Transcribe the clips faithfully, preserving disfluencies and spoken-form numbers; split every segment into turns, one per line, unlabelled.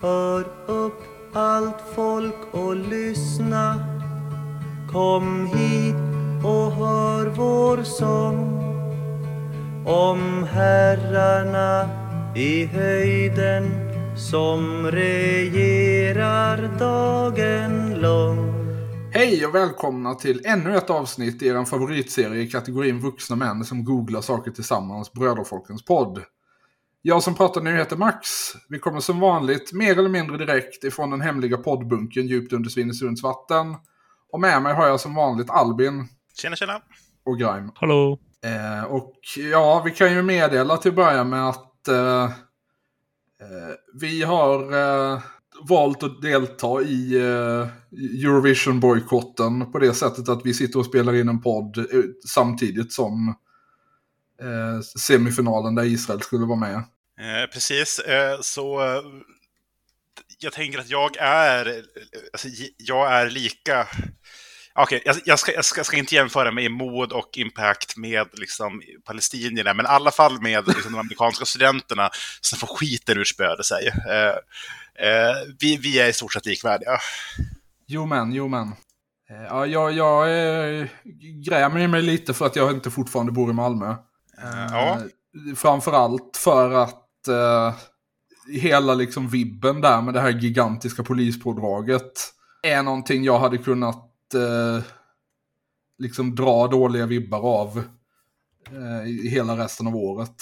Hör upp allt folk och lyssna. Kom hit och hör vår sång om herrarna i höjden som regerar dagen lång.
Hej och välkomna till ännu ett avsnitt i er favoritserie i kategorin vuxna män som googlar saker tillsammans, Bröderfolkens podd. Jag som pratar nu heter Max. Vi kommer som vanligt mer eller mindre direkt ifrån den hemliga poddbunken djupt under Svinesunds vatten. Och med mig har jag som vanligt Albin.
Tjena, tjena.
Och Grime.
Hallå.
Eh, och ja, vi kan ju meddela till att börja med att eh, eh, vi har eh, valt att delta i eh, Eurovision-bojkotten på det sättet att vi sitter och spelar in en podd eh, samtidigt som eh, semifinalen där Israel skulle vara med.
Eh, precis, eh, så eh, jag tänker att jag är alltså, jag är lika okej, okay, jag, jag, ska, jag ska, ska inte jämföra med mod och impact med liksom palestinierna, men i alla fall med liksom, de amerikanska studenterna som får skiten ur spöde sig. Eh, eh, vi, vi är i stort sett likvärdiga.
Jo men, jo men. Eh, ja, jag, jag eh, grämer mig lite för att jag inte fortfarande bor i Malmö.
Eh, ja.
Framförallt för att eh, hela liksom vibben där med det här gigantiska polispådraget är någonting jag hade kunnat eh, liksom dra dåliga vibbar av eh, i hela resten av året.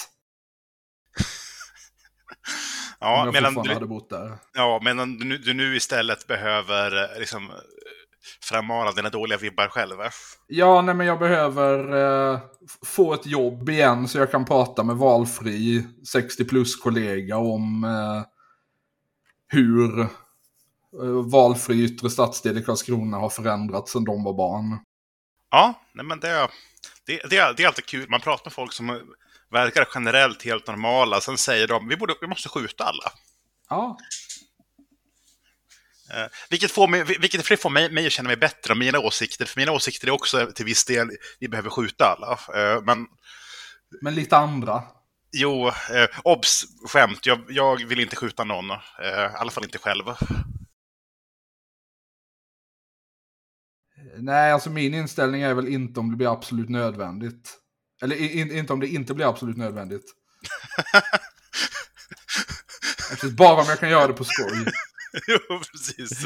Ja,
jag
medan
fortfarande
du,
hade bott där.
Ja, men du, du nu istället behöver liksom frammana dina dåliga vibbar själva.
Ja, nej men jag behöver eh, få ett jobb igen så jag kan prata med valfri sextio plus kollega om eh, hur eh, valfri yttre stadsdel i Karlskrona har förändrats sedan de var barn.
Ja, nej men det, det, det, det är alltid kul. Man pratar med folk som verkar generellt helt normala. Sen säger de, vi, borde, vi måste skjuta alla.
Ja.
Eh, vilket får mig, vilket får mig, mig att känna mig bättre om mina åsikter. För mina åsikter är också till viss del, vi behöver skjuta alla. Eh, men,
men lite andra.
Jo, eh, obs, skämt. Jag, jag vill inte skjuta någon. Eh, I alla fall inte själv.
Nej, alltså min inställning är väl inte om det blir absolut nödvändigt. Eller in, inte om det inte blir absolut nödvändigt. Alltså, bara om jag kan göra det på skoj.
Jo, precis.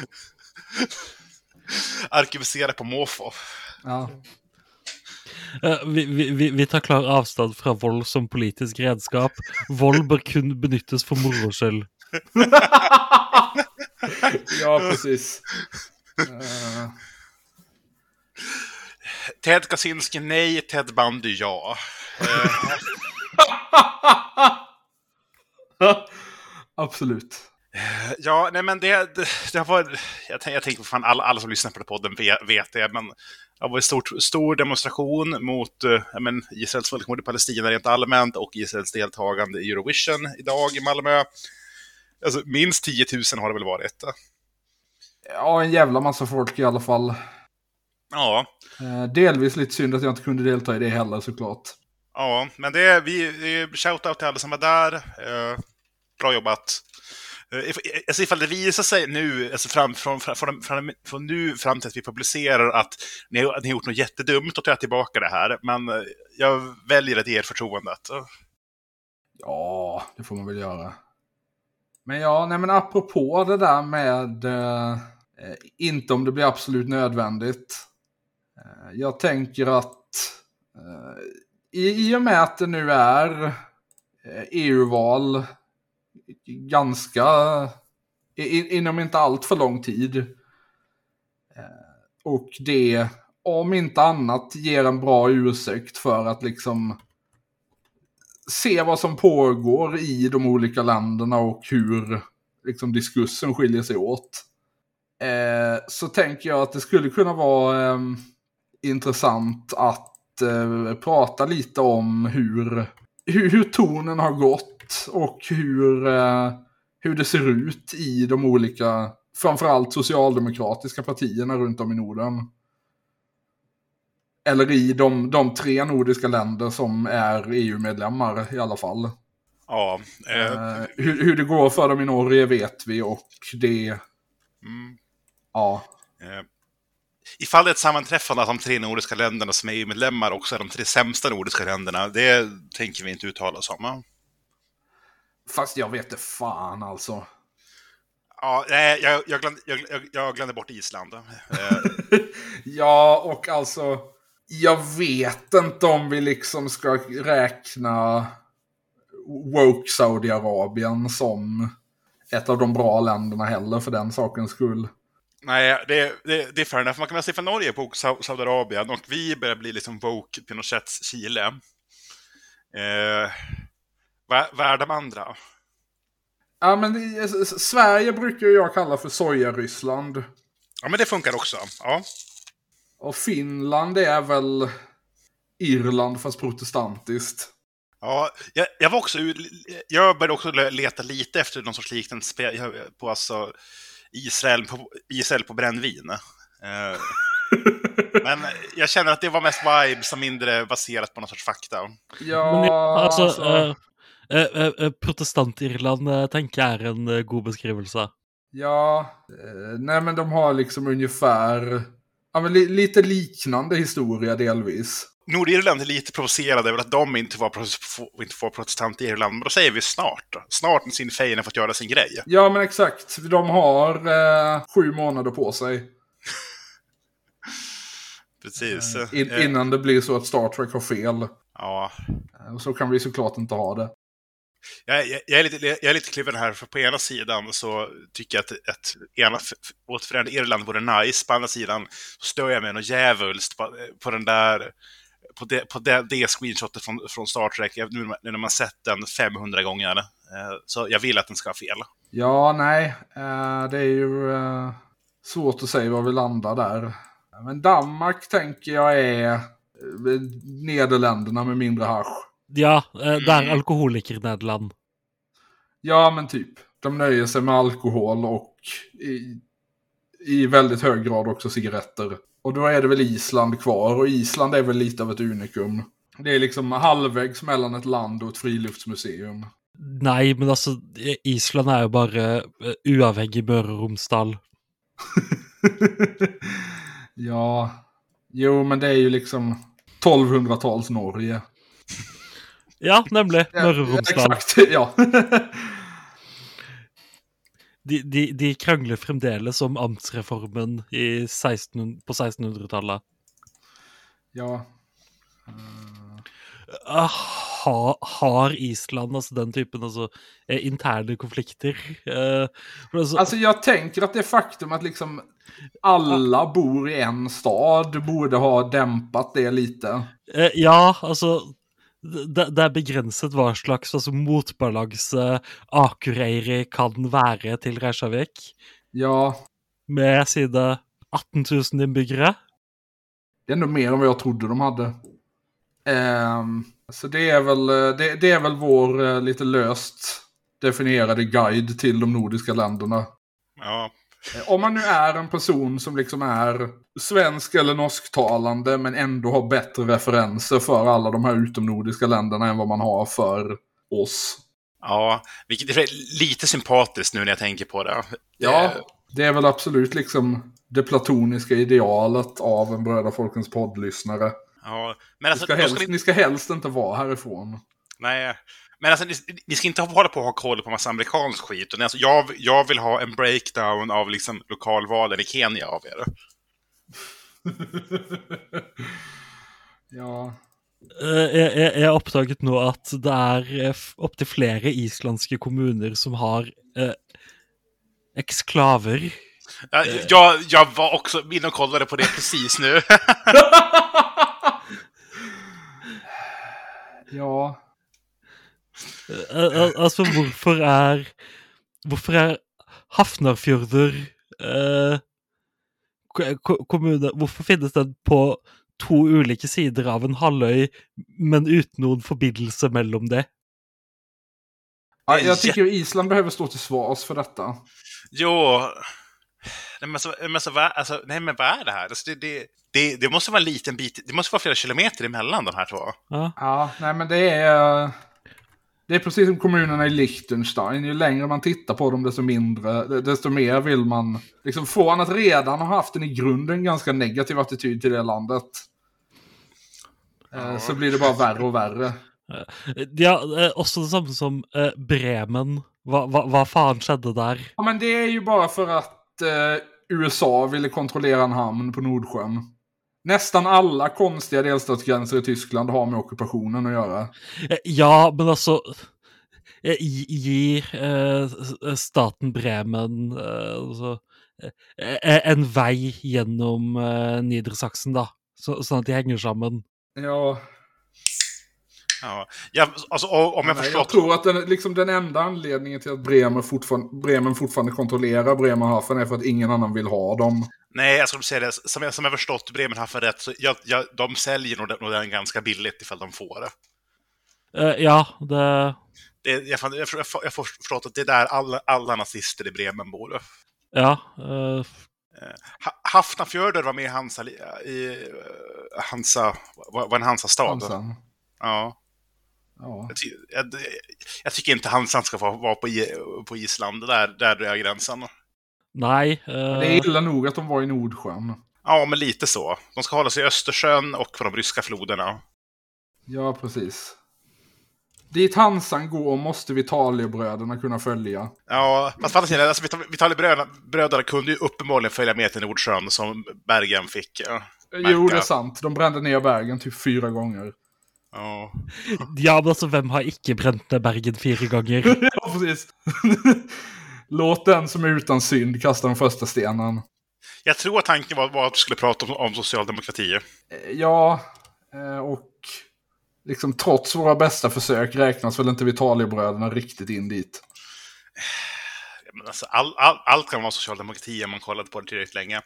Arkivera på måfå.
Ja.
Uh, vi, vi, vi tar klar avstånd från våld som politisk redskap. Våld bör kun benyttas för moroskäll.
Ja, precis. Uh...
Ted Kaczynski, nej. Ted Bundy, ja.
Absolut.
Ja, nej men det, det, det har varit, jag, jag tänker fan alla, alla som lyssnar på podden vet, vet det, men det var en stor, stor demonstration mot äh, men, Israels folkmord i Palestina rent allmänt och Israels deltagande i Eurovision idag i Malmö. Alltså minst tio tusen har det väl varit.
Ja, en jävla massa folk i alla fall.
Ja.
Eh, delvis lite synd att jag inte kunde delta i det heller såklart. Ja,
men det är vi, shoutout till alla som var där. Eh, bra jobbat. Alltså ifall det visar sig nu, alltså fram, från, från, från, från, från nu fram till att vi publicerar att ni, att ni har gjort något jättedumt, och tar jag tillbaka det här. Men jag väljer att ge er förtroendet.
Ja, det får man väl göra. Men ja, nej men apropå det där med eh, inte om det blir absolut nödvändigt. Eh, jag tänker att eh, i, i och med att det nu är eh, E U-val ganska in, inom inte allt för lång tid. Eh, och det, om inte annat, ger en bra ursäkt för att liksom se vad som pågår i de olika länderna och hur liksom diskursen skiljer sig åt. Eh, så tänker jag att det skulle kunna vara eh, intressant att eh, prata lite om hur, hur, hur tonen har gått och hur, eh, hur det ser ut i de olika, framförallt socialdemokratiska partierna runt om i Norden. Eller i de, de tre nordiska länder som är E U-medlemmar i alla fall.
Ja. Eh,
Uh, hur, hur det går för dem i Norge vet vi, och det...
Mm.
Ja.
Eh, ifall det är ett sammanträffande av de tre nordiska länderna som är E U-medlemmar också är de tre sämsta nordiska länderna, det tänker vi inte uttala oss om. Ja?
Fast jag vet inte fan alltså.
Ja, nej, jag, jag, glömde, jag, jag glömde bort Island. Eh,
Ja, och alltså... Jag vet inte om vi liksom ska räkna woke Saudiarabien som ett av de bra länderna heller för den sakens skull.
nej, det, det, det är fair enough. Man kan väl se för Norge på Sau- Saudiarabien och vi börjar bli liksom woke Pinochets Chile. Eh, vad, vad är de andra?
Ja, men i- S- Sverige brukar ju jag kalla för Soja-Ryssland.
Ja, men det funkar också. Ja.
Och Finland är väl Irland fast protestantiskt.
Ja, jag, jag var också jag började också leta lite efter någon sorts liknande spel på alltså Israel på Israel på brännvin. Eh, men jag känner att det var mest vibes och mindre baserat på någon sorts fakta.
Ja,
Men ja, alltså,
alltså...
eh, eh, eh, protestant-Irland eh, tänker jag är en eh, god beskrivelse.
Ja, eh, nej men de har liksom ungefär... Ja, men li- lite liknande historia delvis.
Nordirland är lite provocerade över att de inte var pro- inte får protestant i Irland, men då säger vi snart. Snart när Sinn Féin har fått göra sin grej.
Ja, men exakt. De har eh, sju månader på sig.
Precis.
In-
Eh,
innan det blir så att Star Trek har fel.
ja.
Eh, Och så kan vi såklart inte ha det.
Jag, jag, jag, är lite, jag är lite kluven här, för på ena sidan så tycker jag att ett ena återförenade Irland vore nice, på andra sidan så stör jag mig något djävulskt på, på den där på det, på det, det screenshotet från, från Star Trek nu, nu när man sett den femhundra gånger. Eh, så jag vill att den ska ha fel.
Ja, nej. Eh, det är ju eh, svårt att säga var vi landar där. Men Danmark tänker jag är eh, Nederländerna med mindre hasch.
Ja, eh, det är alkoholiker-Nederland.
Ja, men typ. De nöjer sig med alkohol och i, i väldigt hög grad också cigaretter. Och då är det väl Island kvar. Och Island är väl lite av ett unikum. Det är liksom halvvägs mellan ett land och ett friluftsmuseum.
Nej, men alltså Island är ju bara uh, uavhängig Møre och Romsdal.
Ja, jo men det är ju liksom tolvhundratals Norge.
Ja, nämligen Møre og
Ja,
Romsdal.
exakt, ja.
De, de, de krangler fremdeles om amtsreformen i seksten, på sekstenhundretallet.
Ja.
Uh, ha, har Island alltså den typen alltså, eh, interne konflikter? Uh, alltså,
Alltså jag tänker att det faktum att liksom alla bor i en stad borde ha dämpat det lite.
uh, ja, alltså det, det er begrenset hva slags altså, motbalanse Akureyri kan være til Reykjavik.
Ja,
Med sine atten tusen innbyggere.
det är ändå mer än vad jag trodde de hade. Ehm, så det är väl det, det är väl vår eh, lite löst definierade guide till de nordiska länderna.
Ja.
Eh, Om man nu är en person som liksom är svensk eller norsktalande men ändå har bättre referenser för alla de här utomnordiska länderna än vad man har för oss.
Ja, vilket är lite sympatiskt nu när jag tänker på det.
Ja,
Eh,
det är väl absolut liksom det platoniska idealet av en Bröda Folkens poddlyssnare.
ja. Men
Ni
alltså,
ska,
då
helst,
ska ni,
ni ska helst inte vara härifrån.
nej, men alltså, ni, ni ska inte hålla på att ha koll på massa amerikansk skit. Och alltså, jag, jag vill ha en breakdown av liksom lokalvalen i Kenya av er.
Ja.
Uh, jeg, jeg, jeg har oppdaget nå at det er uh, opptil flere islandske kommuner som har uh, eksklaver.
Ja, jag, jag var också inne och kollade på det precis nu.
Ja.
Uh, uh, altså, hvorfor er Hvorfor er Hafnarfjordur uh, ko- kommune Hvorfor finnes den på to ulike sider av en halvøy, men uten noen forbindelse mellom det?
Ja, jag tycker Island behöver stå till svars för detta.
Jo, nej men, så, men, så, va- alltså, nej, men vad är det här? Alltså, det, det, det, det måste vara en liten bit, det måste vara flera kilometer emellan de här två.
Ja.
Ja, nej men det är... Det är precis som kommunerna i Liechtenstein. Ju längre man tittar på dem, desto mindre, desto mer vill man liksom få han att redan ha haft en i grunden ganska negativ attityd till det landet. Ja. Så blir det bara värre och värre.
Ja, också det samma som eh, Bremen. Vad va, va fan skedde där?
Ja, men det är ju bara för att eh, U S A ville kontrollera en hamn på Nordsjön. Nästan alla konstiga delstatsgränser i Tyskland har med ockupationen att göra.
Ja, men alltså ger eh, staten Bremen eh, alltså, eh, en väg genom eh, Niedersachsen då, så, så att de hänger samman.
Ja.
Ja, ja alltså om jag
Nej,
förstått...
jag tror att den, liksom den enda anledningen till att Bremen fortfarande, Bremen fortfarande kontrollerar Bremerhaven är för att ingen annan vill ha dem.
Nej, jag skulle säga det. Som jag, som jag förstått Bremerhaven rätt, så jag, jag, de säljer nog den, nog den ganska billigt ifall de får det.
Uh, ja, det...
det jag, jag, jag, jag får förstått att det är där alla, alla nazister i Bremen bor.
Ja. Uh...
Hafnarfjörður var med i Hansa, i Hansa, var en Hansa-stad.
Hansan.
Ja.
Ja.
Jag, jag, jag tycker inte Hansan ska få vara på, på Island. Där, där är gränsen.
Nej. Uh...
Det är illa nog att de var i Nordsjön.
Ja, men lite så. De ska hålla sig i Östersjön och på de ryska floderna.
Ja, precis. Dit Hansan går måste Vitaliebröderna kunna följa.
Ja, fast för att alltså, Vitaliebröderna kunde ju uppenbarligen följa med till Nordsjön som Bergen fick. Ja,
jo, det är sant. De brände ner Bergen typ fyra gånger.
Ja.
Ja, men alltså vem har icke bränt ner Bergen fyra gånger?
Ja, precis. Låt den som är utan synd kasta den första stenen.
Jag tror att tanken var, var att du skulle prata om, om socialdemokrati.
Ja, och liksom trots våra bästa försök räknas väl inte Vitaliebröderna riktigt in dit.
Men alltså, all, all, allt kan vara socialdemokrati om man kollat på det tillräckligt länge.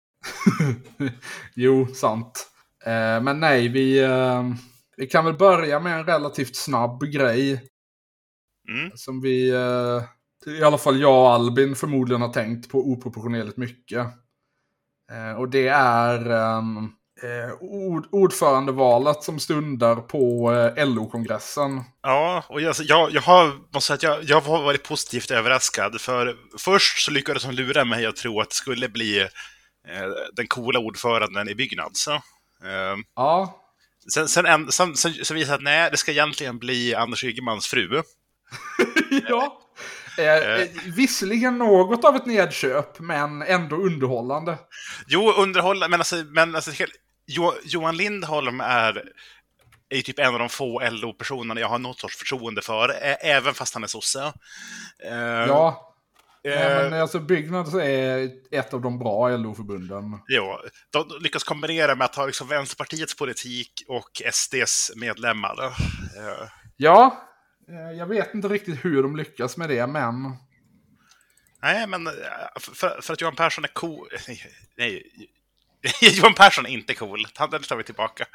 Jo, sant. Men nej, vi... Vi kan väl börja med en relativt snabb grej.
Mm. Som
vi, i alla fall jag och Albin förmodligen har tänkt på oproportionerligt mycket. Och det är um, ord, ordförandevalet som stundar på L O-kongressen.
Ja, och jag, jag, jag, har, måste säga att jag, jag har varit positivt överraskad. För först så lyckades de lura mig att tro att det skulle bli eh, den coola ordföranden i Byggnads. Eh,
ja.
Sen, sen, en, sen, sen, sen visade att nej, det ska egentligen bli Anders Ygemans fru.
Ja, eh, visserligen något av ett nedköp, men ändå underhållande.
Jo, underhållande, men alltså, men alltså jo, Johan Lindholm är, är typ en av de få L O-personerna jag har något sorts förtroende för, även fast han är sosse.
Eh, ja. Nej, men alltså Byggnads är ett av de bra L O-förbunden.
Ja, de lyckas kombinera med att ha liksom Vänsterpartiets politik och S D:s medlemmar.
Ja, jag vet inte riktigt hur de lyckas med det, men...
Nej, men för, för att Johan Persson är cool... Nej, nej. Johan Persson är inte cool. Han tar vi tillbaka.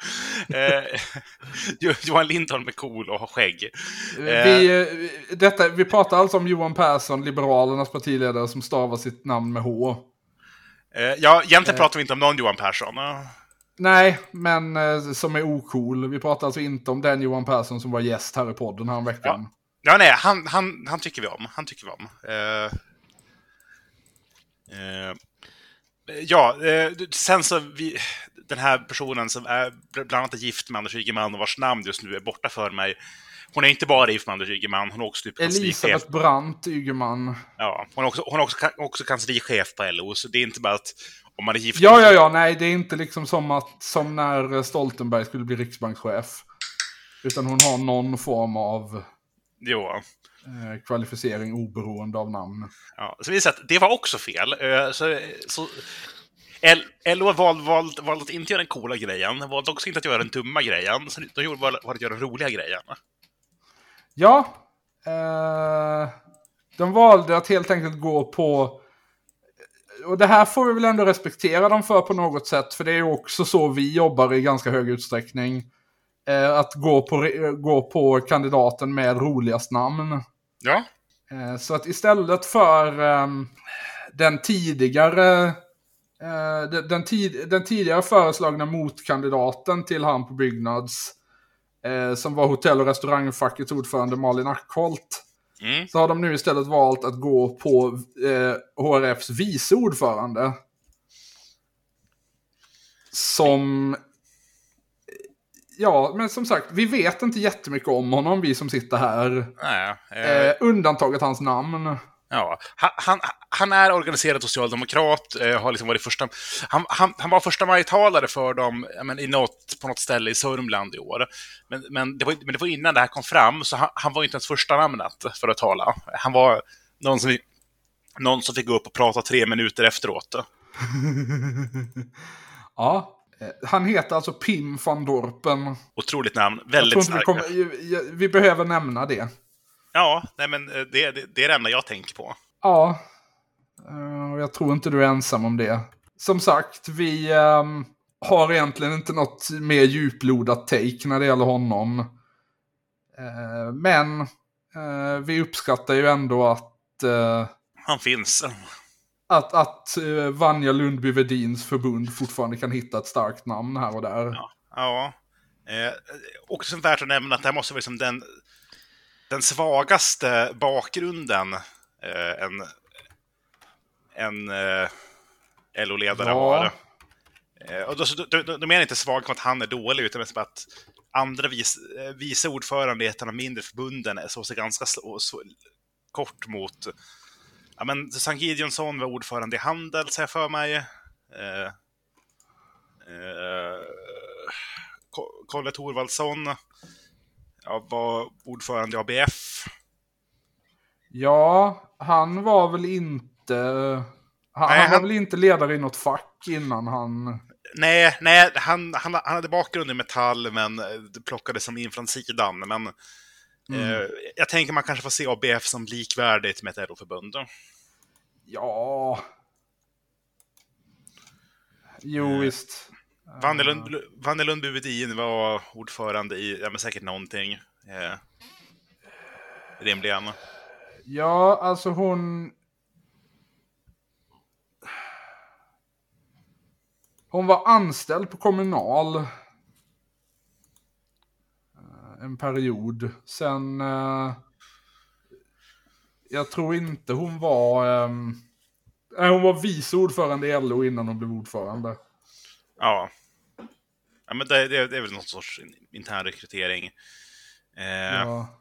Johan Lindholm är cool och har skägg.
Vi, detta, vi pratar alltså om Johan Persson, Liberalernas partiledare, som stavar sitt namn med H.
Ja, egentligen pratar vi inte om någon Johan Persson.
Nej, men som är ocool. Vi pratar alltså inte om den Johan Persson som var gäst här i podden här en veckan.
Ja, ja nej, han, han, han tycker vi om. Han tycker vi om. Uh, uh, Ja, eh, sen så vi, den här personen som är bland annat är gift med Anders Ygeman och vars namn just nu är borta för mig. Hon är inte bara gift med Anders Ygeman, hon är också typ kanslichef.
Elisabeth Brandt Ygeman.
Ja, hon är också, hon är också, också kanslichef på L O, så det är inte bara att om man är gift...
Ja, ja, ja, nej, det är inte liksom som, att, som när Stoltenberg skulle bli riksbankschef. Utan hon har någon form av...
Jo.
Kvalificering oberoende av namn.
Ja, så visar att det var också fel. Så, så L O valde val, val att inte göra den coola grejen. Valde också inte att göra den dumma grejen. Så de gjorde var, var att göra den roliga grejen.
Ja. Eh, de valde att helt enkelt gå på... Och det här får vi väl ändå respektera dem för på något sätt. För det är ju också så vi jobbar i ganska hög utsträckning. Eh, att gå på, gå på kandidaten med roligast namn.
Ja.
Eh, så att istället för eh, den tidigare eh, den, den, tid, den tidigare föreslagna motkandidaten till han på Byggnads eh, som var hotell- och restaurangfackets ordförande Malin Ackholt.
Mm.
Så har de nu istället valt att gå på eh, H R F:s vice ordförande. Som... Ja, men som sagt, vi vet inte jättemycket om honom, vi som sitter här.
Nej, eh,
Eh, undantaget hans namn.
ja. han, han, han är organiserad socialdemokrat, eh, har liksom varit första, han, han, han var första majtalare för dem ja, men, i något, på något ställe i Sörmland i år. Men, men, det var, men det var innan det här kom fram, så han, han var inte ens första namnet för att tala. Han var någon som, någon som fick gå upp och prata tre minuter efteråt.
Ja, han heter alltså Pim van Dorpen.
Otroligt namn,
Jag
väldigt
tror inte vi,
starkt.
kommer, vi behöver nämna det.
Ja, nej, men det, det, det är det enda jag tänker på.
Ja, och jag tror inte du är ensam om det. Som sagt, vi um, har egentligen inte något mer djuplodat take när det gäller honom. Uh, men uh, vi uppskattar ju ändå att... Uh,
Han finns.
Att, att uh, Vanja Lundby-Wedins förbund fortfarande kan hitta ett starkt namn här och där.
Ja, ja. Eh, också värt att nämna att det här måste vara liksom den, den svagaste bakgrunden eh, en, en eh, L O-ledare
Ja.
har. Eh, och då, då, då, då menar jag inte svag som att han är dålig, utan som att andra vice, vice ordförande i ett av de mindre förbunden så sig ganska så, så, kort mot... Ja, men Sankt Gideonsson var ordförande i Handel, säger jag för mig. Eh, eh, Kolle Thorvaldsson ja, var ordförande i A B F.
Ja, han var väl inte... Han,
Nej,
han var
han-
väl inte ledare i något fack innan han...
Nej, nej han, han, han hade bakgrund i Metall, men det plockades som in från sidan. Men
Mm.
eh, jag tänker man kanske får se A B F som likvärdigt med ett L O-förbund.
Ja... Jo,
Eh.
visst.
Vandelund, Vandelund Buvedin var ordförande i, ja men säkert någonting. Eh, rimligen.
Ja, alltså hon... Hon var anställd på Kommunal eh, en period. Sen... eh, jag tror inte hon var... ehm, nej, hon var vice ordförande i L O innan hon blev ordförande.
Ja. Ja, men det, det, det är väl någon sorts intern rekrytering. Eh, ja.
Ja.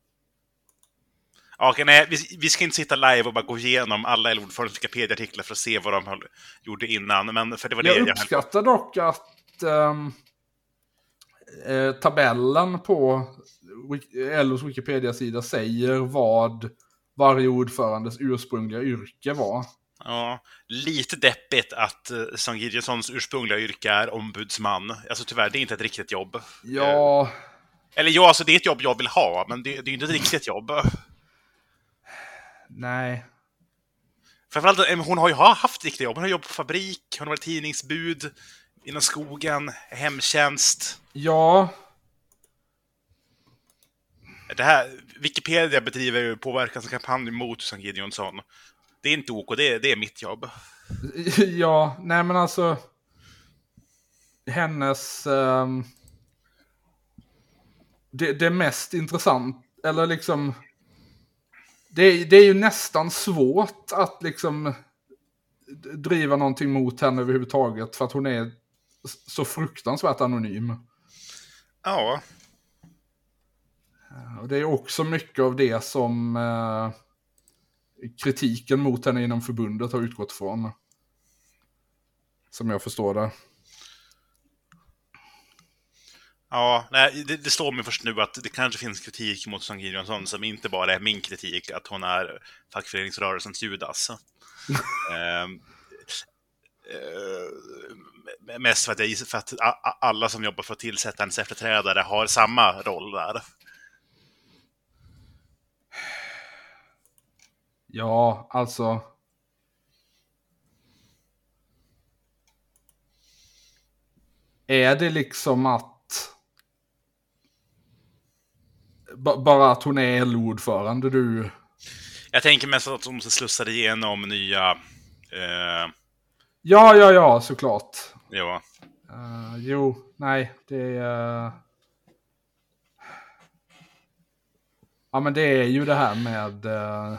Okej, nej, vi, vi ska inte sitta live och bara gå igenom alla L O-ordförandes Wikipedia-artiklar för att se vad de höll, gjorde innan. Men för det var det
Jag
jag
uppskattar dock att ehm, eh, tabellen på Wik- L O:s Wikipedia-sida säger vad varje ordförandes ursprungliga yrke var.
Ja, lite deppigt att uh, Sankt Gideonssons ursprungliga yrke är ombudsman. Alltså tyvärr, det är inte ett riktigt jobb.
Ja,
Eller ja, alltså det är ett jobb jag vill ha, men det, det är ju inte ett riktigt jobb.
nej.
Framförallt, eh, hon har ju haft riktiga jobb. Hon har jobbat på fabrik, hon har varit tidningsbud inom skogen, hemtjänst.
Ja,
Det här, Wikipedia bedriver ju påverkanskampanj mot Sankt Gideonsson. Det är inte OK, det är, det är mitt jobb.
ja, nej men alltså hennes ehm, det, det mest intressant, eller liksom det, det är ju nästan svårt att liksom driva någonting mot henne överhuvudtaget för att hon är så fruktansvärt anonym.
Ja,
Och det är också mycket av det som eh, kritiken mot henne inom förbundet har utgått från. Som jag förstår det.
ja nej, det, det slår mig först nu att det kanske finns kritik mot Sankt Gideonsson som inte bara är min kritik, att hon är fackföreningsrörelsens Judas. ehm, eh, mest för att, jag, för att a- alla som jobbar för att tillsätta ens efterträdare har samma roll där.
Ja, alltså... Är det liksom att... B- bara att hon är L O-ordförande, du...
Jag tänker mest att de slussade igenom nya... Eh,
Ja, ja, ja, såklart.
ja.
Uh, jo, nej, det är... Ja, men det är ju det här med... Eh,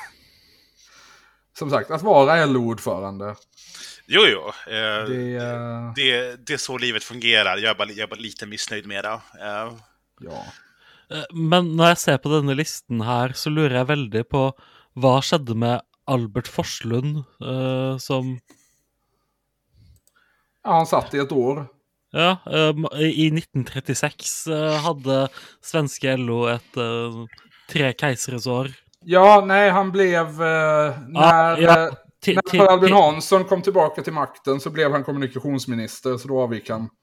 som sagt, att vara L O-ordförande.
Jo, jo. Eh,
Det, eh,
det, det är så livet fungerar. Jag är bara, jag är bara lite missnöjd med det. Eh,
ja.
Eh, Men när jag ser på denna listan här så lurar jag väldigt på vad skedde med Albert Forslund eh, som
ja, han satt i ett år.
ja, eh, i nitton trettiosex eh, hade svenska L O ett eh, tre kejsares år.
Ja, nej, han blev... Eh, när,
ja.
eh,
Ti-
när
ti-
Per Albin
ti-
Hansson kom tillbaka till makten så blev han kommunikationsminister, så då avgick han.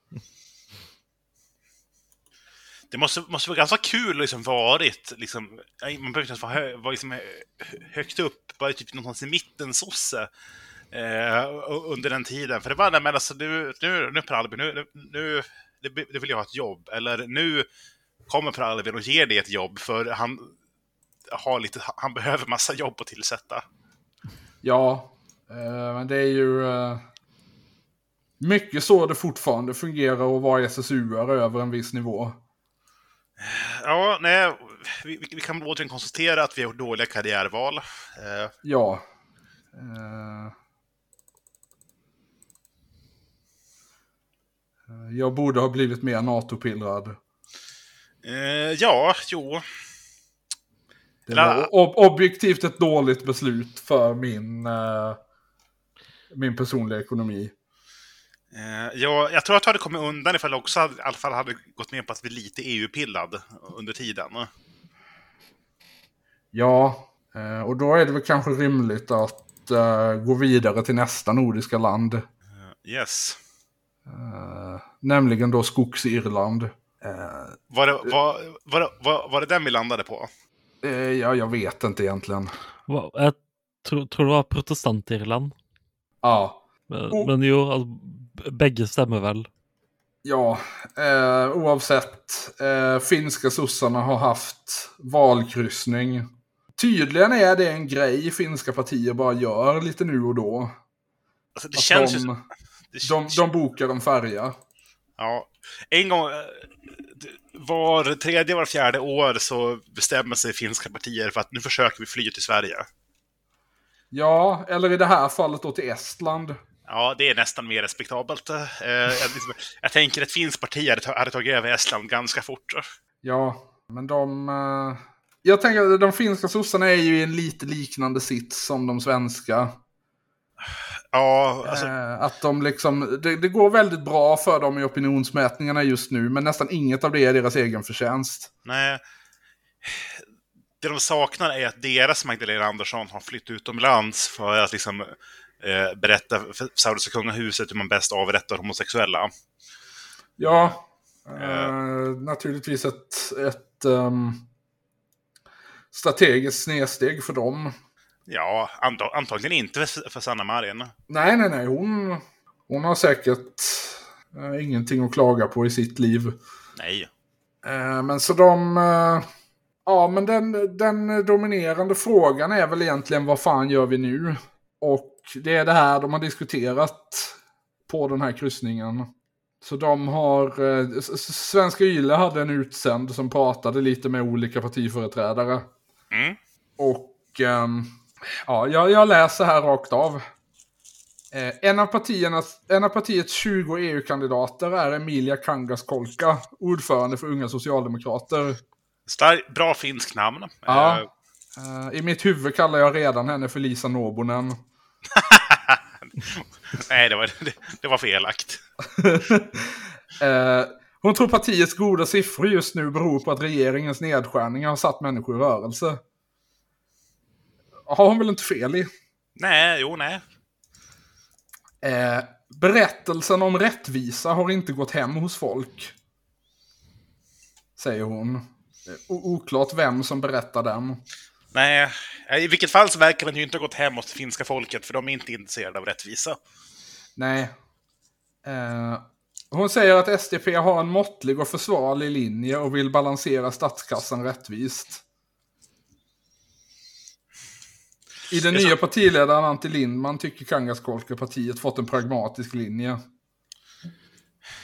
det måste, måste vara ganska kul liksom varit. Liksom, man behöver inte ens vara, hö, vara liksom hö- högt upp. Bara typ någonstans i mitten sosse. Eh, under den tiden. För det var där med alltså, nu, nu, nu Per Albin, nu, nu, nu vill jag ha ett jobb. Eller nu kommer Per Albin och ger det ett jobb. För han har lite, han behöver massa jobb att tillsätta.
Ja, eh, men det är ju... Eh, mycket så det fortfarande fungerar att vara S S U-are över en viss nivå.
Ja, nej, vi, vi kan återigen konstatera att vi har gjort dåliga karriärval. Eh,
Ja. Eh, jag borde ha blivit mer NATO-pillrad.
eh, ja, jo.
Det
Eller-
var ob- objektivt ett dåligt beslut för min, eh, min personliga ekonomi.
Eh, ja, jag tror att jag hade kommit undan ifall jag också hade, i alla fall hade gått med på att bli lite E U-pillad under tiden.
Ja, eh, och då är det väl kanske rimligt att eh, gå vidare till nästa nordiska land.
Eh, yes.
Eh, nämligen då Skogsirland. Eh,
Var det, var, var, det- var, var det den vi landade på?
eh, ja, jag vet inte egentligen.
Va- Jag tror, tror det var protestantirland.
Ja,
Men,
Oh.
men jo, alltså, b- bägge stämmer väl.
ja eh, oavsett. Eh, finska sossarna har haft valkryssning. Tydligen är det en grej finska partier bara gör lite nu och då.
Alltså, det
Att
känns
de,
ju... Det,
de, de bokar en färja.
Ja, en gång... eh, Var tredje, var fjärde år så bestämmer sig finska partier för att nu försöker vi fly till Sverige.
Ja, eller i det här fallet då till Estland.
Ja, det är nästan mer respektabelt. Eh, jag, liksom, jag tänker att ett finskt parti hade, ta- hade tagit över Estland ganska fort.
Ja, men de... Eh, jag tänker att de finska sossarna är ju i en lite liknande sits som de svenska.
Ja, alltså,
Eh, att de liksom... Det, det går väldigt bra för dem i opinionsmätningarna just nu, men nästan inget av det är deras egen förtjänst.
nej. Det de saknar är att deras Magdalena Andersson har flytt utomlands för att liksom eh, berätta för Saudiska kungahuset hur man bäst avrättar homosexuella.
Ja, eh, naturligtvis ett, ett um, strategiskt snedsteg för dem.
Ja, anta- antagligen inte för, för Sanna Marin.
Nej, nej, nej. Hon, hon har säkert eh, ingenting att klaga på i sitt liv.
Nej.
Eh, men så de... Eh, ja, men den, den dominerande frågan är väl egentligen vad fan gör vi nu? Och det är det här de har diskuterat på den här kryssningen. Så de har... Eh, S- Svenska Yle hade en utsänd som pratade lite med olika partiföreträdare.
Mm.
Och ehm, ja, jag, jag läser här rakt av. Eh, en, av partiernas, en av partiets tjugo E U-kandidater är Emilia Kangaskolka, ordförande för Unga Socialdemokrater.
Stark, bra finsk namn.
Ja.
Eh,
Eh, I mitt huvud kallar jag redan henne för Lisa Nobonen.
nej, det var, det, det var felakt.
eh, hon tror partiets goda siffror just nu beror på att regeringens nedskärningar har satt människor i rörelse. Har hon väl inte fel i?
Nej, jo, nej.
Eh, berättelsen om rättvisa har inte gått hem hos folk, säger hon. O- oklart vem som berättar den.
Nej, i vilket fall så verkar den ju inte ha gått hem hos det finska folket, för de är inte intresserade av rättvisa.
Nej. Eh, hon säger att S D P har en måttlig och försvarlig linje och vill balansera statskassan rättvist. I den
Det är
nya
så-
partiledaren Antti Lindman tycker Kangaskolka partiet fått en pragmatisk linje.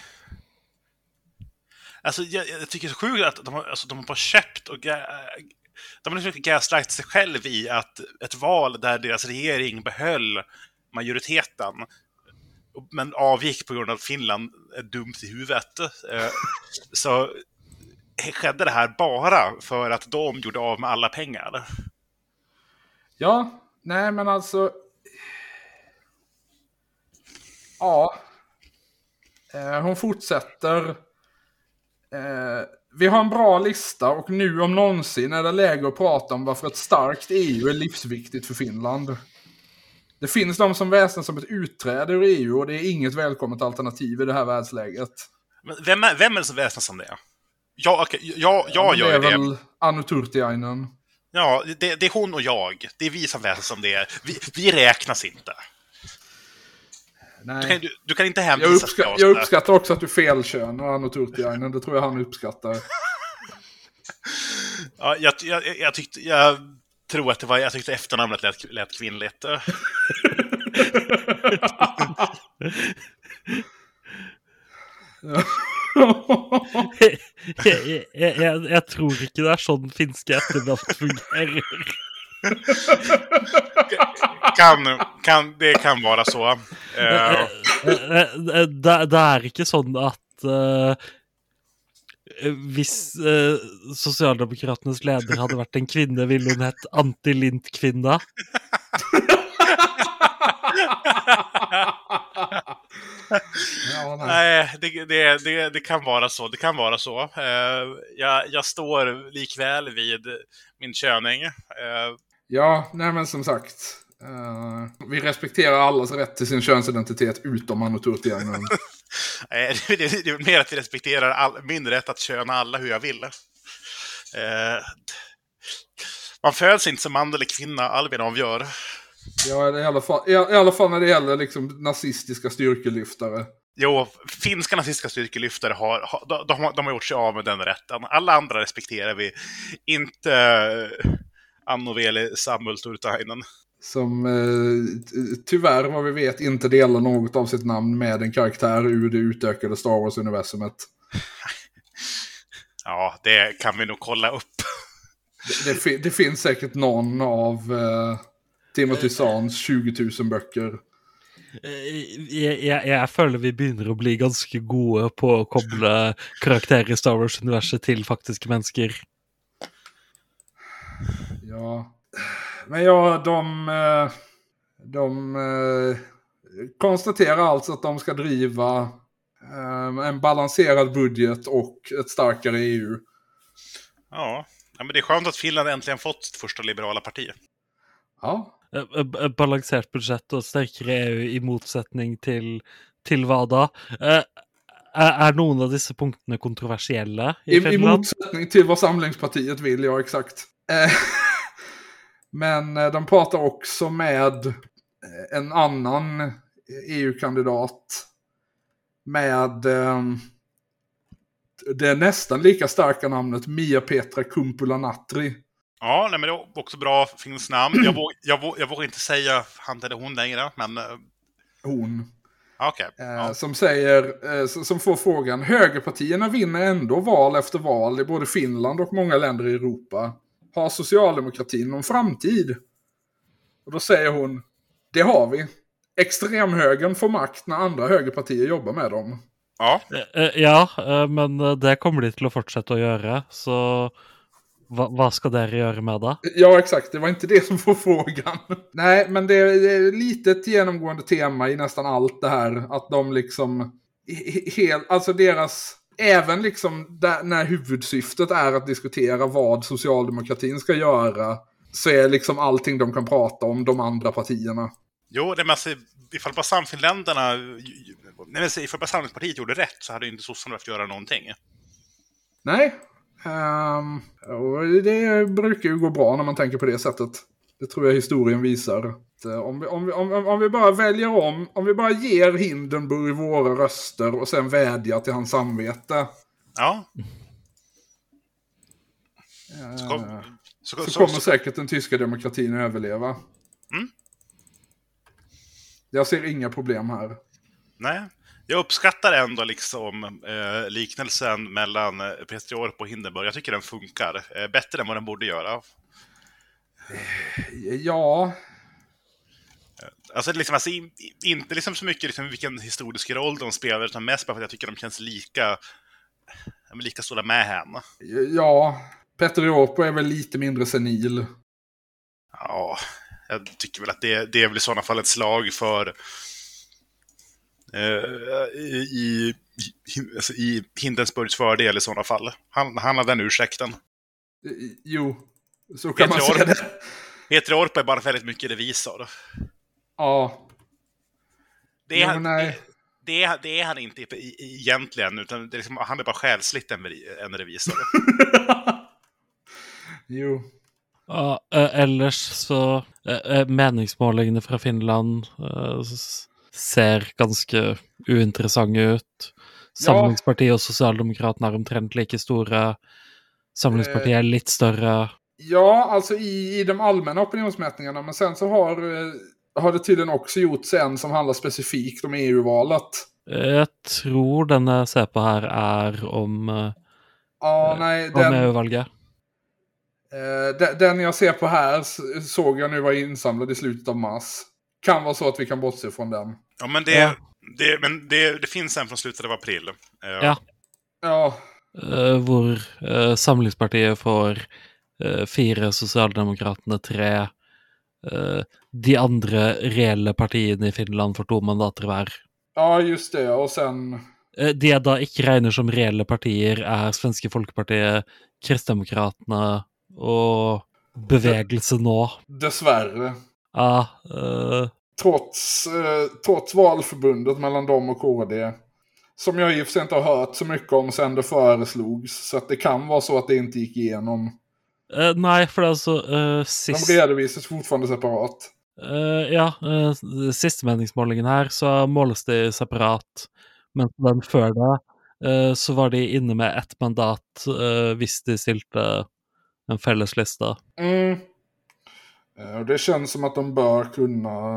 Alltså, jag, jag tycker det är så sjukt att de har, alltså, de har bara köpt och äh, de har försökt gaslighta sig själv i att ett val där deras regering behöll majoriteten men avgick på grund av att Finland är dumt i huvudet. Så skedde det här bara för att de gjorde av med alla pengar.
Ja, nej men alltså... Ja. Eh, hon fortsätter. Eh, vi har en bra lista och nu om någonsin är det läge att prata om varför ett starkt E U är livsviktigt för Finland. Det finns de som väsnas som ett utträde ur E U och det är inget välkommet alternativ i det här världsläget.
Men vem är, vem är det som väsnas som det? Ja, okay, jag, jag
ja,
gör
det. är
det.
väl Anu Turtiainen.
Ja, det, det är hon och jag. Det är vi som väsnas som det är. Vi, vi räknas inte.
Nej.
Du, kan, du, du kan inte hänvisa
jag, uppska-
till oss.
jag uppskattar också att du felkönar Anu Turtiainen. Det tror jag han uppskattar.
Ja, jag, jag, jag tyckte... Jag tror att det var... Jag tyckte efternamnet lät, lät kvinnligt.
jeg, jeg, jeg, jeg tror ikke det er sånn finske etternavn fungerer.
kan, kan, det kan vara så. Uh,
det, det er ikke sånn at uh, hvis uh, Sosialdemokraternes leder hadde vært en kvinne, ville hun hett anti-Lint-kvinna.
Ja, nej.
nej, det, det, det, det kan vara så. Det kan vara så. Uh, jag, jag står likväl vid min köning. Uh,
ja, nej men som sagt. Uh, vi respekterar allas rätt till sin könsidentitet utom Anu Turtiainen.
Nej, det, det, det är mer att vi respekterar all, min rätt att köna alla hur jag vill. Uh, man föds inte som man eller kvinna, Albin avgör.
Ja, i alla fall, i, i alla fall när det gäller liksom nazistiska styrkelyftare.
Jo, finska nazistiska styrkelyftare har, har, de, de, de har gjort sig av med den rätten. Alla andra respekterar vi. Inte uh, Annoveli Samuel Turtainen.
Som eh, tyvärr vad vi vet inte delar något av sitt namn med en karaktär ur det utökade Star Wars-universumet.
Ja, det kan vi nog kolla upp.
Det, det, det finns säkert någon av eh, Timothy Zahns tjugo tusen böcker.
Jeg, jeg, jeg føler vi begynner å bli ganske gode på å koble karakterer i Star Wars-universet til faktiske mennesker.
Ja... Men ja, de, de konstaterar alltså att de ska driva en balanserad budget och ett starkare E U.
Ja, men det är skönt att Finland äntligen fått sitt första liberala parti.
Ja.
Balansert budget och starkare E U i motsättning till, till vad då? Är, är någon av dessa punkterna kontroversiella i,
I, i motsättning till vad Samlingspartiet vill, ja exakt. Men de pratar också med en annan E U-kandidat med eh, det nästan lika starka namnet Mia-Petra Kumpula-Natri.
Ja, nej, men det är också bra finns namn. Jag, våg, jag, våg, jag vågar inte säga han eller hon längre, men... Uh...
Hon.
Okay.
Eh,
ja.
Som säger, eh, som får frågan, högerpartierna vinner ändå val efter val i både Finland och många länder i Europa. Har socialdemokratin någon framtid? Och då säger hon, det har vi. Extremhögern får makt när andra högerpartier jobbar med dem.
Ja,
ja men det kommer de till att fortsätta att göra. Så vad, vad ska det göra med det?
Ja, exakt. Det var inte det som får frågan. Nej, men det är lite ett genomgående tema i nästan allt det här. Att de liksom, helt, alltså deras... Även liksom där, när huvudsyftet är att diskutera vad socialdemokratin ska göra, så är liksom allting de kan prata om de andra partierna.
Jo, det är alltså, ifall bara samfinländarna, nej, ifall bara Samlingspartiet gjorde rätt så hade inte sossarna behövt göra någonting.
Nej, um, och det brukar ju gå bra när man tänker på det sättet. Det tror jag historien visar. Om vi, om, vi, om, om vi bara väljer om, om vi bara ger Hindenburg våra röster och sen vädjar till hans samvete.
Ja.
Uh,
så, kom, så,
så,
så
kommer
så,
säkert den tyska demokratin att överleva.
Mm.
Jag ser inga problem här.
Nej. Jag uppskattar ändå liksom eh, liknelsen mellan eh, Peter Orp och Hindenburg. Jag tycker den funkar eh, bättre än vad den borde göra.
Ja.
Alltså, liksom, alltså in, inte liksom så mycket liksom, vilken historisk roll de spelar, utan mest bara för att jag tycker de känns lika, lika stora med henne.
Ja, Peter Orp är väl lite mindre senil.
Ja, jag tycker väl att det, det är väl i sådana fall ett slag för eh, i, i, alltså, i Hindenburgs fördel i sådana fall. Han, han har den ursäkten.
Jo, så kan
Peter
man säga
Orp,
det.
Peter Orp är bara väldigt mycket revisor.
Ja.
Det är,
Jo, nej.
det, det, är, det är han inte egentligen, utan det är liksom, han är bara själsligt en, en revisor.
Jo.
Ja, eh, ellers så eh, meningsmålingene fra Finland eh, s- ser ganske uinteressante ut. Samlingspartiet og Socialdemokraterna er omtrent like store. Samlingspartiet er litt større.
Ja, alltså i, i de allmänna opinionsmätningarna, men sen så har, eh, har det tydligen också gjorts en som handlar specifikt om E U-valet.
Jeg tror den jeg ser på her er om, eh,
Ja, nej,
om
den,
E U-valget.
eh, de- den jag ser på här s- såg jag nu var insamlad i slutet av mars. Kan vara så att vi kan bortse från den.
Ja, men det,
Ja.
det, men det, det finns en från slutet av april. Eh,
Ja.
Ja,
Eh, hvor eh, Samlingspartiet får eh, fire, Socialdemokratene tre. Eh, de andre reelle partiene i Finland får to mandater hver.
ja just det. Och sen...
Eh, de jeg da ikke regner som reelle partier, er Svenske Folkepartiet, Kristdemokratene og Bevegelse nå.
Dessvärre.
Ja, eh,
Trots, eh, trots valförbundet mellan dem och K D. Som jag i och för sig inte har hört så mycket om sen det föreslogs. Så att det kan vara så att det inte gick igenom.
eh, nei, for det er altså eh,
De
sist,
redovisas fortfarande separat.
eh, ja, eh, siste meningsmålingen her, så måles de separat. Men på den før det, eh, så var de inne med ett mandat eh, hvis de stilte en felles liste.
Mm. Eh, Och det känns som att de bör kunna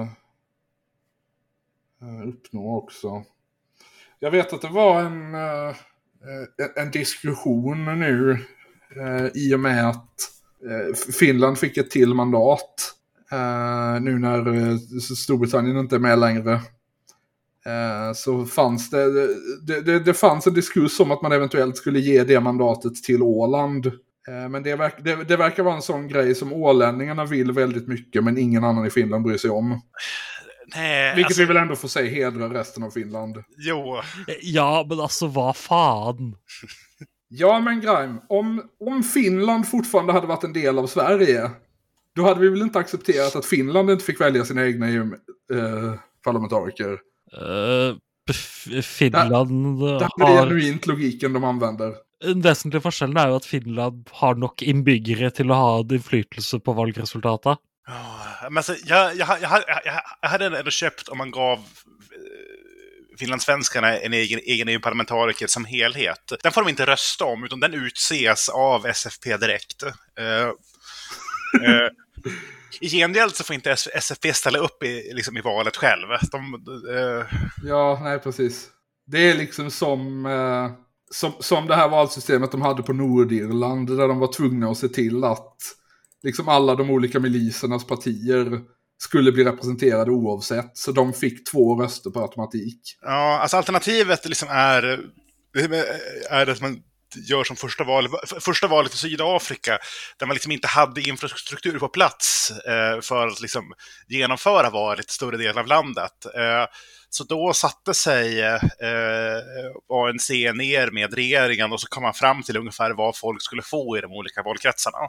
eh, uppnå också. Jag vet att det var en, eh, eh, en diskussion nu eh, i och med att eh, Finland fick ett till mandat. Eh, nu när eh, Storbritannien inte är med längre. Eh, så fanns det, det, det, det fanns en diskurs om att man eventuellt skulle ge det mandatet till Åland. Eh, men det, verk, det, det verkar vara en sån grej som ålänningarna vill väldigt mycket, men ingen annan i Finland bryr sig om.
Nej,
Vilket
alltså,
vi väl ändå får säga hedrar resten av Finland.
jo,
Ja, men altså, hva faen?
Ja, men Grime, om, om Finland fortfarande hade varit en del av Sverige, då hade vi väl inte accepterat att Finland inte fick välja sina egna E U-parlamentariker.
Eh, F- Finland
Det här är
har...
genuint logiken de använder.
Den vesentlige forskjellen er jo at Finland har nok innbyggere til å ha innflytelse på valgresultatet.
Ja, men alltså, jag, jag, jag, jag, jag, jag hade ändå köpt om man gav eh, finlandssvenskarna en egen, egen E U-parlamentariker som helhet. Den får de inte rösta om, utan den utses av S F P direkt. Eh, eh, I gengäld så får inte S F P ställa upp i, liksom, i valet själv. De, eh,
Ja, nej precis. Det är liksom som, eh, som, som det här valsystemet de hade på Nordirland, där de var tvungna att se till att liksom alla de olika milisernas partier skulle bli representerade oavsett. Så de fick två röster på automatik.
ja, alltså alternativet liksom är, är det som man gör som första val, första valet i Sydafrika, där man liksom inte hade infrastruktur på plats eh, för att liksom genomföra valet i större del av landet. Eh, så då satte sig eh, A N C ner med regeringen och så kom man fram till ungefär vad folk skulle få i de olika valkretsarna.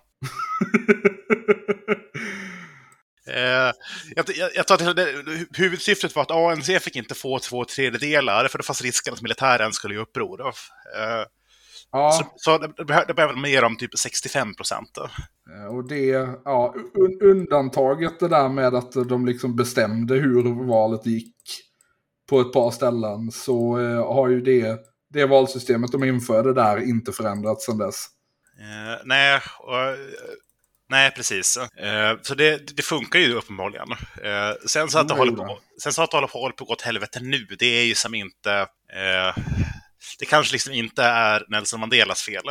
Eh, jag, jag, jag tror att det, huvudsyftet var att A N C fick inte få två tredjedelar, för det fanns risken att militären skulle göra uppror. Eh,
Ja.
Så, så det, det behöver mer om typ sextiofem procent.
Och det, ja, un- undantaget det där med att de liksom bestämde hur valet gick på ett par ställen, så eh, har ju det, det valsystemet de införde där inte förändrats sedan dess.
Eh, nej, och, Nej, precis. Eh, så det, det funkar ju uppenbarligen. Eh, sen så att det
Jo,
håller
jo.
på, sen så att det håller på, håller på att gå åt helvete nu, det är ju som inte... Eh, det kanske liksom inte är Nelson Mandelas fel. Eh,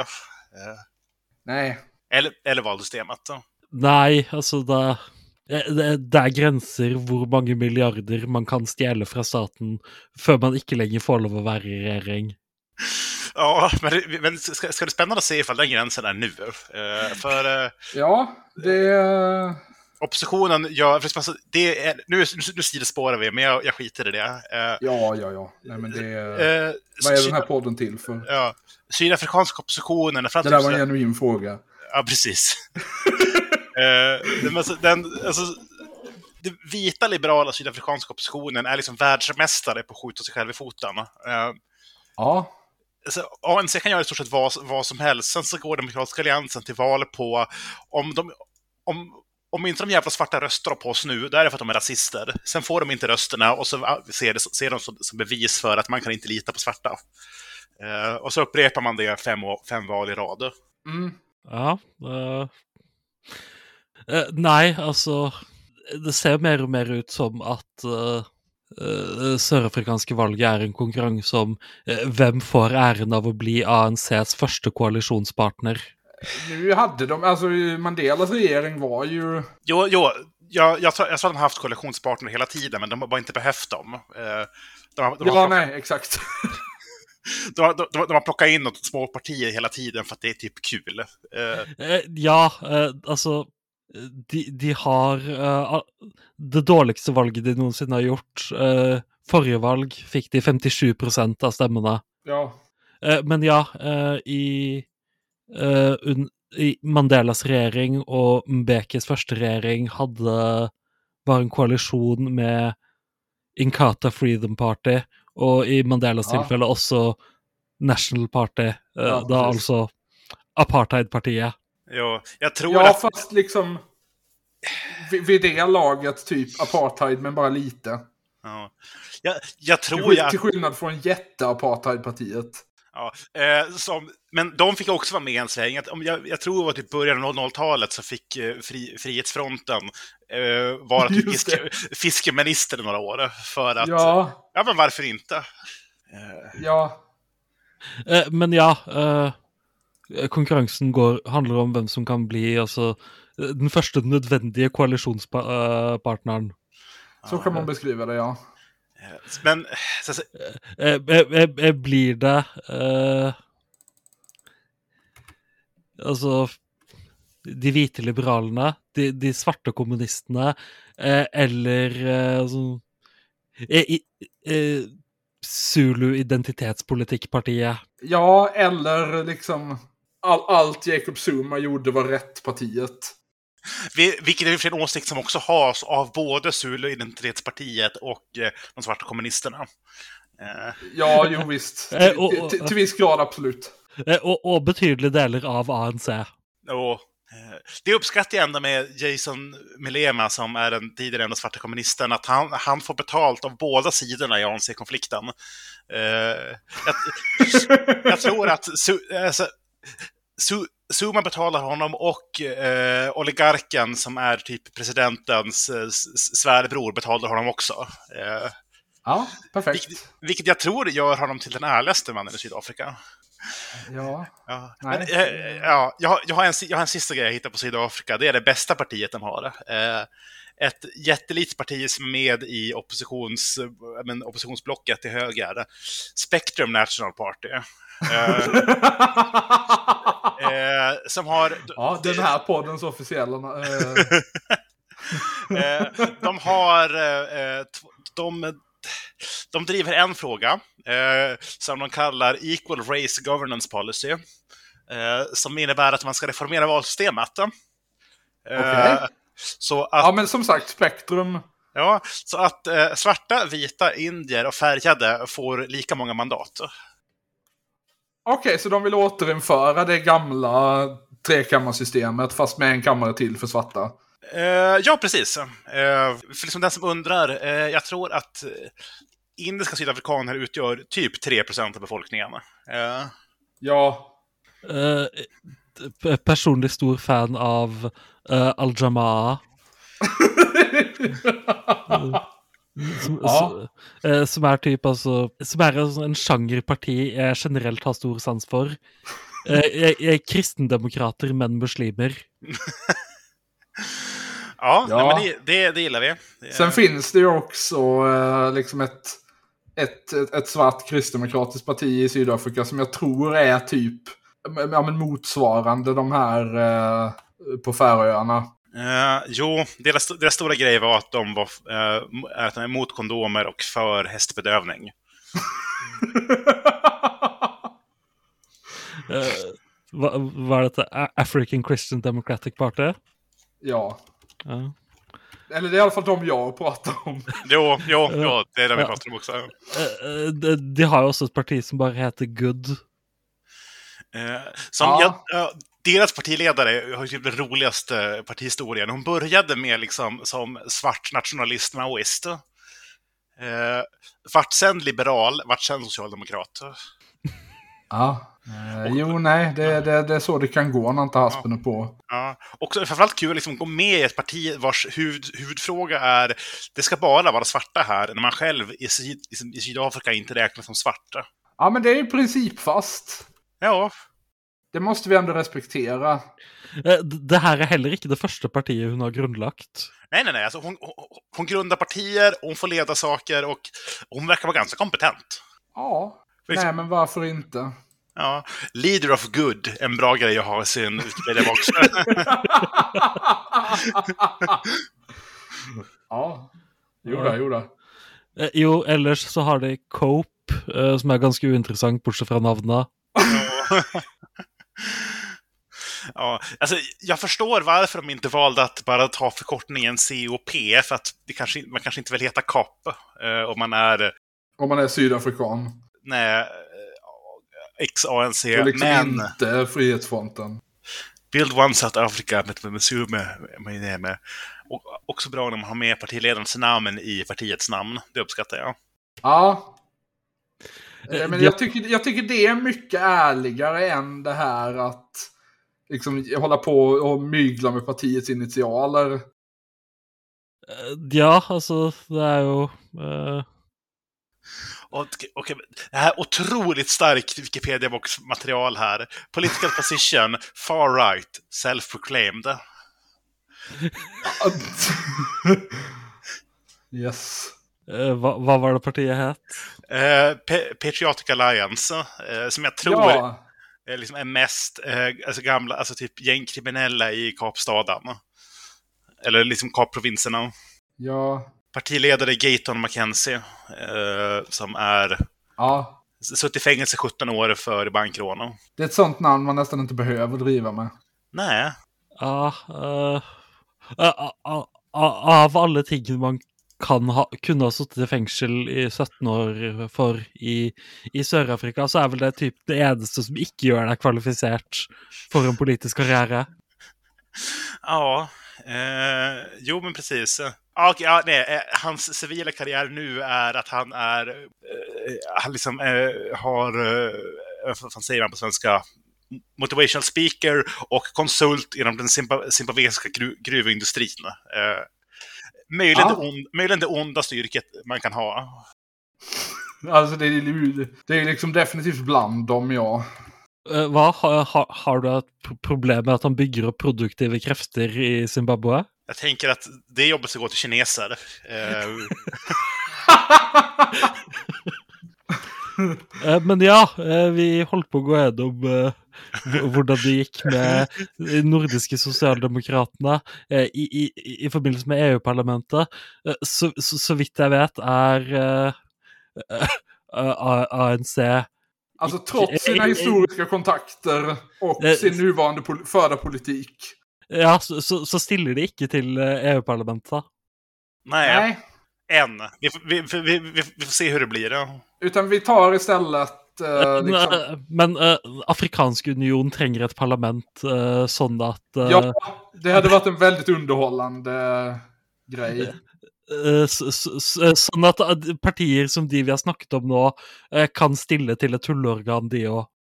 Nej.
eller, eller valsystemet.
Nej, alltså det, det, det är gränser hvor mange milliarder man kan stjäla från staten för man inte längre får lov att vara i regering.
Ja, men, men ska, ska det spännande att se ifall den gränsen är nu? Eh, för... Eh,
Ja, det...
oppositionen, ja, för det är, nu, nu sidospårar vi, men jag, jag skiter i det. Uh,
ja, ja, ja. Nej, men det,
uh,
vad är den här podden till för?
Ja, sydafrikanska oppositionen...
Det där var en genuin fråga.
Ja, precis. uh, men, alltså, den, alltså, den vita liberala sydafrikanska oppositionen är liksom världsmästare på att skjuta sig själv i foten. Uh,
ja.
Alltså, A N C kan göra i stort sett vad, vad som helst. Sen så går Demokratiska alliansen till val på om de... Om, Om inte de jävla svarta röstar på oss nu, då är det för att de är rasister. Sen får de inte rösterna och så ser, det, ser de som, som bevis för att man kan inte lita på svarta. Uh, och så upprepar man det fem, fem val i rad.
Mm.
Ja. Uh, uh, nej, alltså det ser mer och mer ut som att uh, uh, sørafrikanske valg är en konkurrens om uh, vem får äran av att bli A N C:s första koalitionspartner.
Nu hade de, alltså Mandelas regering var ju...
Jo, jo jag, jag, tror, jag tror att de har haft koalitionspartner hela tiden, men de har bara inte behövt dem. Uh, de har, de
ja,
har
nej, exakt.
de, har, de, de har plockat in något små partier hela tiden för att det är typ kul. Uh.
Uh, ja, uh, alltså de, de har uh, det dåligaste valget de någonsin har gjort. Uh, förra valg fick de femtiosju procent av stämmorna.
Ja.
Uh, men ja, uh, i, uh, un, i Mandelas regering och Mbekes första regering hade var en koalition med Inkatha Freedom Party och i Mandelas
ja.
tillfälle också National Party, uh,
ja,
då alltså apartheidpartiet.
Jo, jag tror
ja,
att...
fast liksom vid, vid det laget typ apartheid, men bara lite.
Ja. Jag, jag tror
till,
jag...
till skillnad från jätte-apartheidpartiet.
Ja, eh, som, men de fick också vara med i en sväng. Om jag, jag tror att i början av nolltalet så fick eh, fri, Frihetsfronten eh, vara typ fiske, fiskeminister i några år. För att,
ja.
ja, men varför inte? Eh.
Ja.
Eh, men ja, eh, konkurrensen går, handlar om vem som kan bli alltså, den första nödvändiga koalitionspartnern.
Så kan man beskriva det, ja.
Men så, så,
eh, eh, eh, blir det eh, alltså de vita liberalerna, de, de svarta kommunisterna eh, eller eh, alltså, eh, eh, Zulu identitetspolitikpartiet.
Ja, eller liksom all, allt Jacob Zuma gjorde var rätt partiet.
Vilket är en åsikt som också has av både Zulu-identitetspartiet och eh, de svarta kommunisterna. Eh.
Ja, jo visst.
Eh, och, och,
till, till viss grad, absolut.
Eh, och, och betydliga delar av A N C.
Och, eh, det uppskattar jag ändå med Jason Milema, som är den tidigare enda svarta kommunisten, att han, han får betalt av båda sidorna i A N C-konflikten. Eh, jag, jag tror att alltså, Zuma betalar honom och eh, oligarken som är typ presidentens eh, svärbror betalar honom också. Eh,
ja, perfekt.
Vilket, vilket jag tror gör honom till den ärligaste mannen i Sydafrika.
Ja.
Ja, men, eh, ja jag, har, jag, har en, jag har en sista grej jag hittar på Sydafrika. Det är det bästa partiet de har. Eh, ett jättelikt parti som är med i oppositions, men, oppositionsblocket till höger. Spectrum National Party. Eh, eh, som har...
Ja, den här poddens officiella... Eh.
eh, de har... Eh, de, de driver en fråga eh, som de kallar Equal Race Governance Policy. Eh, som innebär att man ska reformera valsystemet. Eh,
okay.
Så att,
ja, men som sagt, spektrum.
Ja, så att eh, svarta, vita, indier och färgade får lika många mandat.
Okej, okay, så de vill återinföra det gamla trekammarsystemet fast med en kammare till för svarta.
Uh, ja, precis. Uh, för liksom den som undrar, uh, jag tror att indiska sydafrikaner utgör typ tre procent av befolkningen. Uh.
Ja.
Uh, p- personlig stor fan av uh, Al-Jamaa. Som,
Ja.
som, eh, som er typ altså Som er en, en sjangerparti jeg generelt har stor sans for. Eh, jeg, jeg er kristendemokrater, men muslimer.
Ja,
Ja.
Nej, men det, det, det gillar vi. Det,
Sen finns det ju också eh, liksom ett, ett, ett, ett svart kristdemokratiskt parti i Sydafrika som jag tror är typ ja, men motsvarande de här eh, på Färöarna.
Uh, jo, deras, deras stora grej var att de var uh, att de är emot kondomer och för hästbedövning.
Uh, hva, var dette A- African Christian Democratic Party?
Ja.
Ja.
Eller det är i alla fall de jag pratar om.
Jo, jo, jo, det är det vi
Ja.
pratar om också.
Eh, eh, de, de har jo også et parti som bare heter Good.
Uh, som
Ja.
jag, uh, deras partiledare har ju typ den roligaste partihistorien. Hon började med liksom som svart nationalist maoist. Uh, vart sen liberal, vart sen socialdemokrat.
Ja. Eh, jo, nej, det, det, det är så det kan gå när inte haspen är på.
Ja. Också framförallt kul liksom gå med i ett parti vars huvud, huvudfråga är det ska bara vara svarta här när man själv i, Syd, i Sydafrika inte räknas som svarta.
Ja, men det är ju principfast.
Ja.
Det måste vi ändå respektera.
Eh, d- det her er heller ikke det første partiet hun har grunnlagt.
Nej, nej, nej. Alltså, hon, hon, hon grundar partier, hon får leda saker och hon verkar vara ganska kompetent.
Ja.
Visst.
Nej, men varför inte?
Ja. Leader of good, en bra grej att ha i sin Wikipedia-box.
Ja. Jo da, jo da.
Eh, jo, ellers så har de Cope, eh, som er ganske uinteressant, bortsett fra navnet.
Ja, alltså, jag förstår varför de inte valde att bara ta förkortningen C O P, för att det kanske, man kanske inte vill heta C A P eh, om man är
Om man är sydafrikan.
nej, X A N C,
Och liksom
men
inte Frihetsfronten.
Build One South Africa med Msume med, med. Och också bra när man har med partiledarens namn i partiets namn. Det uppskattar jag.
Ja. Eh, Men
Ja.
jag tycker, jag tycker det är mycket ärligare än det här att liksom hålla på och mygla med partiets initialer.
Eh, Ja, altså, det er jo eh,
Och, och det här otroligt starkt Wikipedia-box-material här. Political position, far right, self-proclaimed.
Yes.
eh, hva, hva var det partiet het?
Eh, Pe- Patriotic Alliance, eh, som jag tror
Ja.
är, liksom är mest eh, alltså gamla, alltså typ gängkriminella i Kapstaden. Eller liksom Kapprovinserna.
Ja.
Partiledare Gayton Mackenzie, eh, som är
Ja.
suttit i fängelse sjutton år för bankrån.
Det är ett sånt namn man nästan inte behöver driva med.
Nej.
Ja, eh, eh, a- a- av alle ting man kan ha, kunne ha suttit i fengsel i sytten år for i, i Sør-Afrika, så er vel det typ det eneste som ikke gjør deg kvalifisert for en politisk karriere.
Ja, eh, jo men precis. Ja, okej, ja, nej, eh, hans civila karriär nu är att han är, eh, han liksom eh, har, eh, vad fan säger man på svenska, motivational speaker och konsult inom den zimba- zimbabwiska gru- gruvindustrin. Eh, möjligen,
Ja.
det on, möjligen det ondaste yrket man kan ha.
Alltså det är, ju- det är liksom definitivt bland dem, ja.
Eh, Hva, ha, ha, har du et pro- problem med at han bygger opp produktive krefter i Zimbabwe?
Jag tänker att det jobbet ska gå till kineser. Eh,
Eh, Men ja, eh, vi holdt på å gå gjennom eh, h- hvordan det gikk med de nordiske sosialdemokratene eh, i, i, i forbindelse med E U-parlamentet. Eh, så, så, så vidt jeg vet er eh, eh, A- ANC
Alltså trots sina historiska kontakter och
Eh,
sin nuvarande pol- förda politik.
Ja, så, så, så stiller de ikke til eh, E U-parlamentet.
nej,
Nej.
än. Vi, får- vi, vi, vi, vi får se hur det blir. Då.
Utan vi tar istället eh, liksom,
Eh, Men eh, Afrikansk union trenger et parlament eh, sånn at eh,
ja, det hade varit en väldigt underhållande grej.
Eh, så, så, så, sånn at eh, partier som de vi har snakket om nå, eh, kan stille til et tulleorgan, de òg.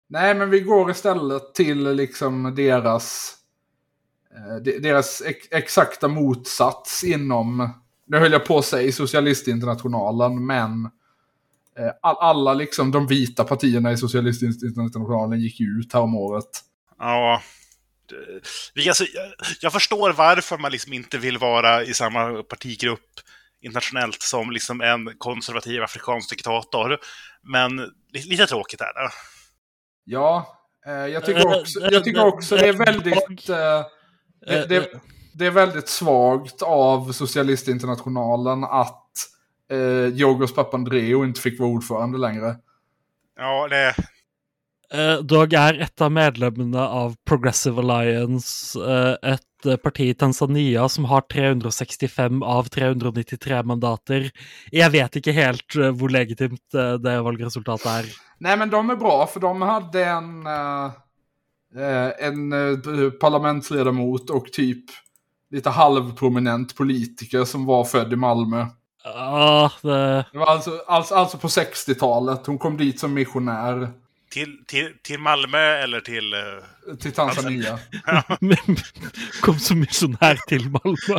Nej, men vi går istället till liksom deras deras ex- exakta motsats inom, nu höll jag på att säga Socialistinternationalen, men all, alla liksom de vita partierna i Socialistinternationalen gick ut här om året.
Ja, det, alltså, jag, jag förstår varför man liksom inte vill vara i samma partigrupp internationellt som liksom en konservativ afrikansk diktator, men lite tråkigt är det.
Ja, eh, jag tycker också, jag tycker också det är väldigt eh, det, det, det är väldigt svagt av Socialistinternationalen att eh, Giorgos Papandreou inte fick vara ordförande längre.
Ja, det...
Uh, Dag är ett av medlemmarna av Progressive Alliance, uh, ett parti i Tanzania som har trehundrasextiofem av trehundranittiotre mandater. Jag vet inte helt uh, hur legitimt uh, det valresultatet är.
Nej, men de är bra, för de hade en uh, en uh, parlamentsledamot och typ lite halvprominent politiker som var född i Malmö.
Ja, uh, det...
det var alltså, alltså, alltså på sextiotalet. Hon kom dit som missionär.
Till, till, till Malmö eller till... Uh...
Till Tanzania.
Kom som missionär till Malmö.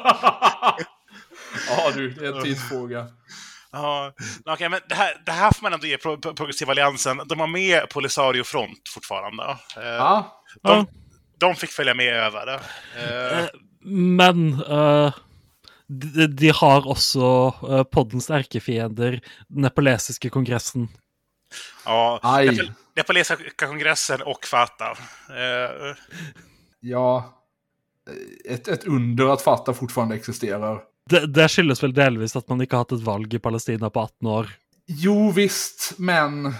Ja, du, det är en tidsfråga.
Ja, okej, okay, men det här, det här får man ändå ge pro- pro- Progressiva Alliansen. De var med på Polisario Front fortfarande. Uh,
ja.
de,
ja.
de fick följa med över det. Uh...
Uh, men... Uh... De, de har också uh, poddens ärkefiender, den nepalesiska kongressen.
Ja,
Aj.
nepalesiska kongressen och Fatah. Uh...
Ja, ett, ett under att Fatah fortfarande existerar.
Det, det skyldes väl delvis att man inte har haft ett valg i Palestina på arton år.
Jo, visst, men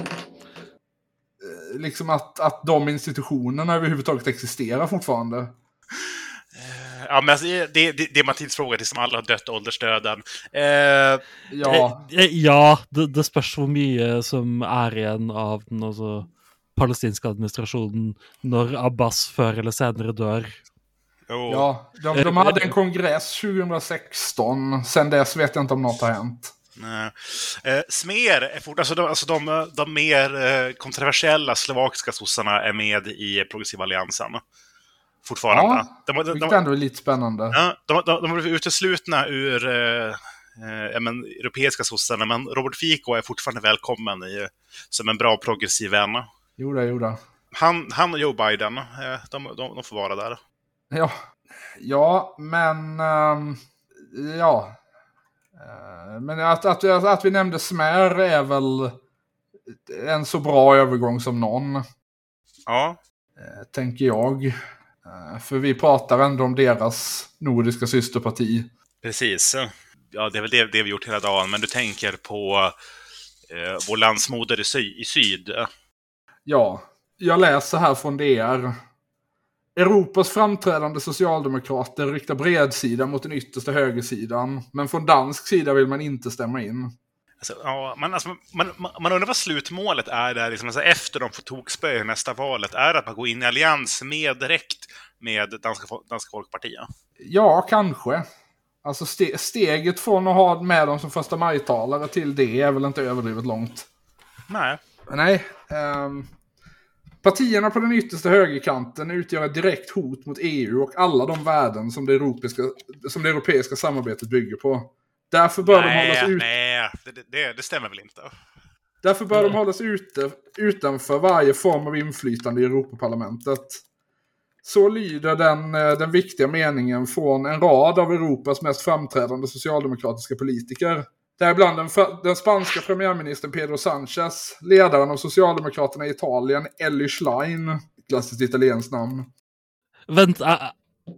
liksom att, att de institutionerna överhuvudtaget existerar fortfarande.
Ja, men alltså, det, det, det är man tidsfråga till som alla har dött åldersdöden. Eh,
ja,
eh, ja det, det spörs så mycket som är en av den alltså, palestinska administrationen när Abbas förr eller senare dör.
Oh.
Ja, de, de hade en kongress tjugohundrasexton. Sen dess vet jag inte om något har hänt.
Nej. Eh, Smer är fort, alltså de, alltså de, de mer eh, kontroversiella slovakiska sossarna är med i Progressiva Alliansen. Fortfarande.
Ja,
de, de,
vilket
de,
ändå är lite spännande.
Ja, de, de, de var uteslutna ur eh, eh, men, europeiska sossarna, men Robert Fico är fortfarande välkommen i, som en bra progressiv vän.
Jo det, jo det.
Han, han och Joe Biden, eh, de, de, de får vara där.
Ja, ja men um, ja. Uh, men att, att, att, att vi nämnde Smer är väl en så bra övergång som någon.
Ja.
Uh, tänker jag. Uh, för vi pratar ändå om deras nordiska systerparti.
Precis. Ja, det är väl det, det vi gjort hela dagen. Men du tänker på eh, vår landsmoder i, sy- i syd.
Ja, jag läser här från D R. Europas framträdande socialdemokrater riktar bredsida mot den yttersta högersidan. Men från dansk sida vill man inte stämma in.
Alltså, ja, man, alltså, man, man, man undrar vad slutmålet är där, liksom, alltså, efter de får tokspö i nästa valet. Är det att man går in i allians med direkt med Danska, danska Folkpartiet?
Ja, kanske. Alltså ste- steget från att ha med dem som första majtalare till det är väl inte överdrivet långt.
Nej.
Nej. Um, partierna på den yttersta högerkanten utgör ett direkt hot mot E U och alla de värden som det europeiska, som det europeiska samarbetet bygger på. Därför bör
nej,
de hållas ute.
Nej, det, det, det stämmer väl inte.
Därför bör de hållas ute utanför varje form av inflytande i Europaparlamentet. Så lyder den, den viktiga meningen från en rad av Europas mest framträdande socialdemokratiska politiker. Däribland den, den spanska premiärministern Pedro Sánchez, ledaren av Socialdemokraterna i Italien, Elly Schlein, klassiskt italienskt namn.
Vänta, är,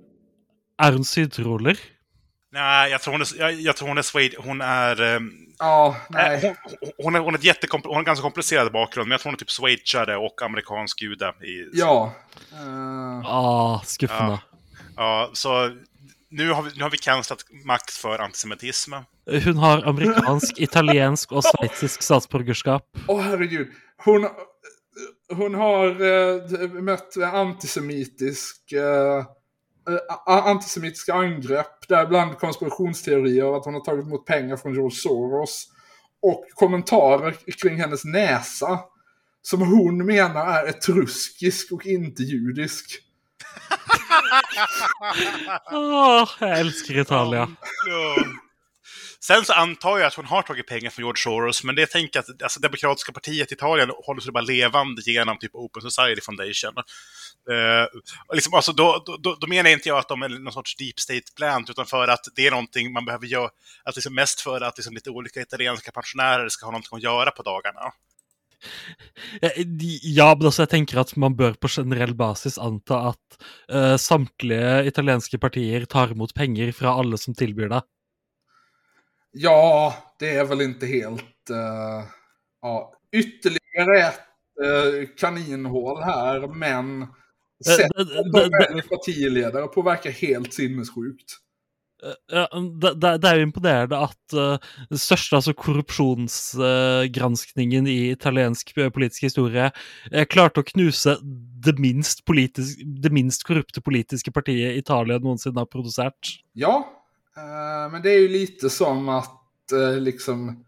är hon sydroller?
Nej, jag tror hon är, jag, jag tror hon är Swede. Hon är... Um,
ja, nej.
Hon, hon, är, hon, är jättekompl- hon har en ganska komplicerad bakgrund, men jag tror hon är typ schweizare och amerikansk jude. I,
ja.
Ja, uh, ah, skuffande.
Ja, ja, så nu har vi, nu har vi cancelat Max för antisemitism.
Hon har amerikansk, italiensk och schweizisk statsborgerskap.
Åh, oh, herregud. Hon, hon har uh, mött antisemitisk... Uh, antisemitiska angrepp, däribland konspirationsteorier av att hon har tagit emot pengar från George Soros och kommentarer kring hennes näsa som hon menar är etruskisk och inte judisk.
Åh, jag älskar Italien.
Ja. Sen så antar jag att hon har tagit pengar från George Soros, men det tänker jag att alltså, Demokratiska partiet i Italien håller sig bara levande genom typ Open Society Foundation. Uh, liksom, alltså, då, då, då menar inte jag att de är någon sorts deep state plant, utan för att det är någonting man behöver göra, att liksom mest för att liksom, lite olika italienska pensionärer ska ha någonting att göra på dagarna.
Ja, men alltså jag tänker att man bör på generell basis anta att uh, samtliga italienska partier tar emot pengar från alla som tillbyr det.
Ja, det är väl inte helt... Uh, ja, ytterligare ett uh, kaninhål här, men sen uh, de väljer partiledare på verkar helt sinnessjukt.
Uh, det, det, det är ju imponerande att uh, den största alltså, korruptionsgranskningen uh, i italiensk uh, politisk historia uh, klart att knusa det minst, politisk, det minst korrupta politiska partiet Italien någonsin har producerat.
Ja, uh, men det är ju lite som att uh, liksom uh,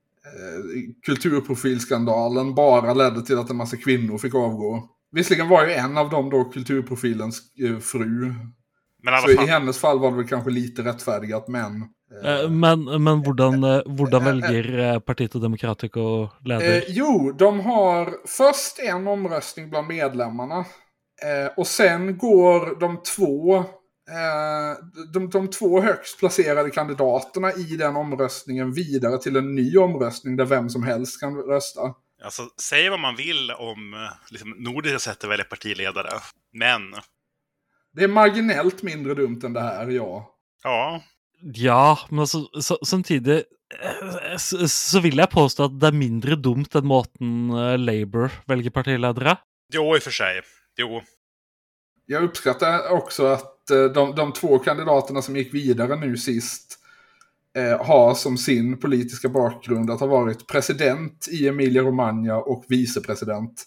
kulturprofilskandalen bara ledde till att en massa kvinnor fick avgå. Visserligen var ju en av dem då kulturprofilens uh, fru. Men så i hennes fall var det väl kanske lite rättfärdigat, men...
Eh, men men hvordan, hvordan väljer partiet och Demokratico ledare?
Eh, jo, de har först en omröstning bland medlemmarna. Eh, och sen går de två, eh, de, de två högst placerade kandidaterna i den omröstningen vidare till en ny omröstning där vem som helst kan rösta.
Alltså, säg vad man vill om liksom, nordiska sätt att välja partiledare, men...
Det är marginellt mindre dumt än det här, ja.
Ja.
Ja, men alltså, så, samtidigt så, så vill jag påstå att det är mindre dumt än måten uh, Labour väljer partiledare.
Jo, i och för sig. Jo.
Jag uppskattar också att uh, de, de två kandidaterna som gick vidare nu sist uh, har som sin politiska bakgrund att ha varit president i Emilia-Romagna och vicepresident.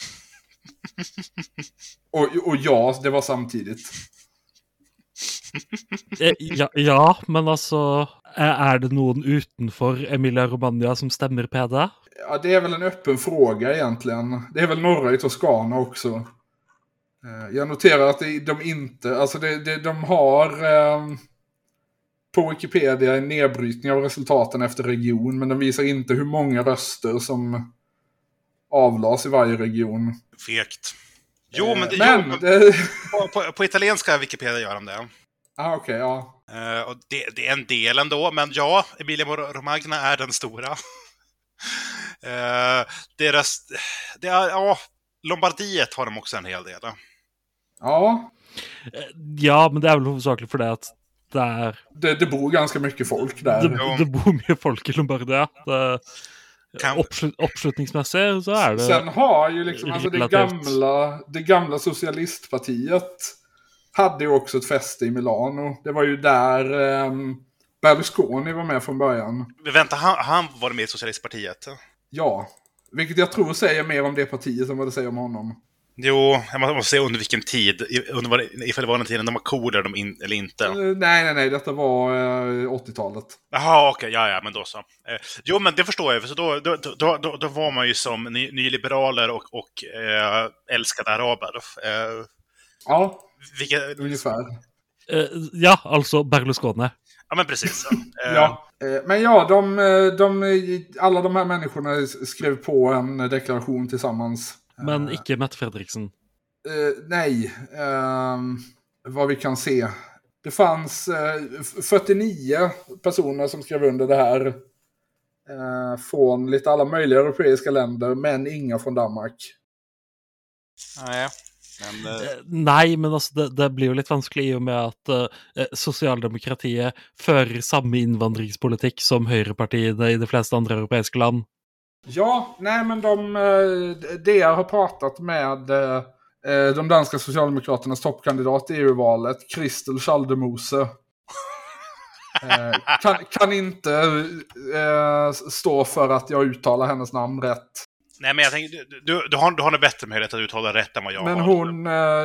Och, och ja, det var samtidigt.
Ja, ja, men alltså är det någon utanför Emilia-Romagna som stämmer på det?
Ja, det är väl en öppen fråga egentligen. Det är väl norra i Toscana också. Jag noterar att de inte, alltså det, det, de har eh, på Wikipedia en nedbrytning av resultaten efter region, men de visar inte hur många röster som avlas i varje region.
Fekt. Jo, men, det,
men,
jo, men
det...
på, på, på italienska Wikipedia gör de det.
Ah, okej, okay, ja.
Uh, och det, det är en del ändå, men ja, Emilia-Romagna är den stora. uh, deras, det är, ja, Lombardiet har de också en hel del.
Ja.
Ja, men det är väl huvudsakligt för det att där...
Det, det bor ganska mycket folk där.
Det, det bor mycket folk i Lombardia. Det... Kan... Uppslut, uppslutningsmässigt så är det...
Sen har ju liksom alltså det, gamla, det gamla socialistpartiet hade ju också ett fäste i Milano. Det var ju där um, Berlusconi var med från början.
Men vänta, han, han var med i socialistpartiet?
Ja, vilket jag tror säger mer om det partiet än vad det säger om honom.
Jo, jag måste säga under vilken tid, under, ifall det var den tiden de var cooler de in, eller inte.
Uh, nej, nej, nej, detta var uh, åttiotalet.
Jaha, okej, okay, ja, ja, men då så. Uh, jo, men det förstår jag, för så då, då, då, då, då var man ju som ny, nyliberaler och, och uh, älskade araber. Uh,
ja,
vilket,
ungefär.
Uh, ja, alltså Berlusconi.
Ja, men precis.
Uh, ja, uh, men ja, de, de, alla de här människorna skrev på en deklaration tillsammans.
Men uh, icke Mette Frederiksen.
Uh, nej, uh, vad vi kan se. Det fanns uh, fyrtionio personer som skrev under det här uh, från lite alla möjliga europeiska länder, men inga från Danmark.
Nej, men, uh...
uh, nej, men alltså det, det blir ju lite vanskligt i och med att uh, socialdemokratiet för samma invandringspolitik som högerpartierna i de flesta andra europeiska land.
Ja, nej men de, det jag har pratat med de danska socialdemokraternas toppkandidat i E U-valet, Christel Schaldemose, kan, kan inte äh, stå för att jag uttalar hennes namn rätt.
Nej, men jag tänker, du, du, har, du har det bättre möjlighet att uttala rätt än vad jag
men
har.
Men hon, äh,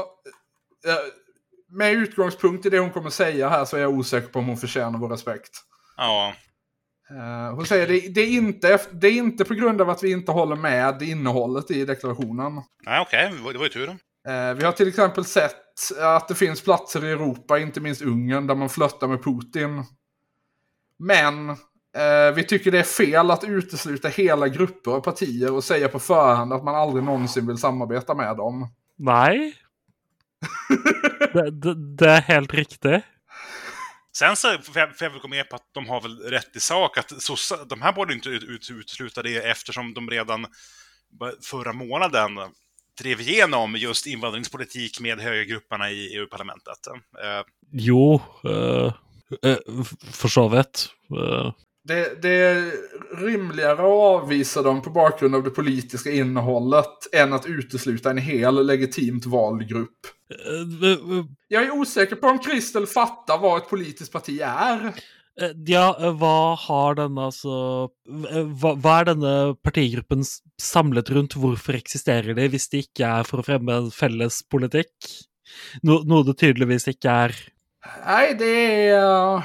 med utgångspunkt i det hon kommer säga här så är jag osäker på om hon förtjänar vår respekt.
Ja.
Uh, hon säger det, det, är inte, det är inte på grund av att vi inte håller med innehållet i deklarationen.
Nej, okej. Okay. Det var ju tur.
Uh, vi har till exempel sett att det finns platser i Europa, inte minst Ungern, där man flörtar med Putin. Men uh, vi tycker det är fel att utesluta hela grupper och partier och säga på förhand att man aldrig någonsin vill samarbeta med dem.
Nej. det, det, det är helt riktigt.
Sen så får jag, får jag väl gå med på att de har väl rätt i sak att så, de här borde inte ut, ut, utesluta det eftersom de redan förra månaden drev igenom just invandringspolitik med högergrupperna i E U-parlamentet. Uh.
Jo, uh, uh, för så vet. Uh.
Det, det är rimligare att avvisa dem på bakgrund av det politiska innehållet än att utesluta en hel legitimt vald grupp. Jag är osäker på om Kristel fattar vad ett politiskt parti är.
Ja, vad har den alltså... Vad, vad är denna partigruppen samlet runt? Varför existerar det hvis det inte är för att främja en fälles politik? Nå, något det tydligvis inte är.
Nej, det är...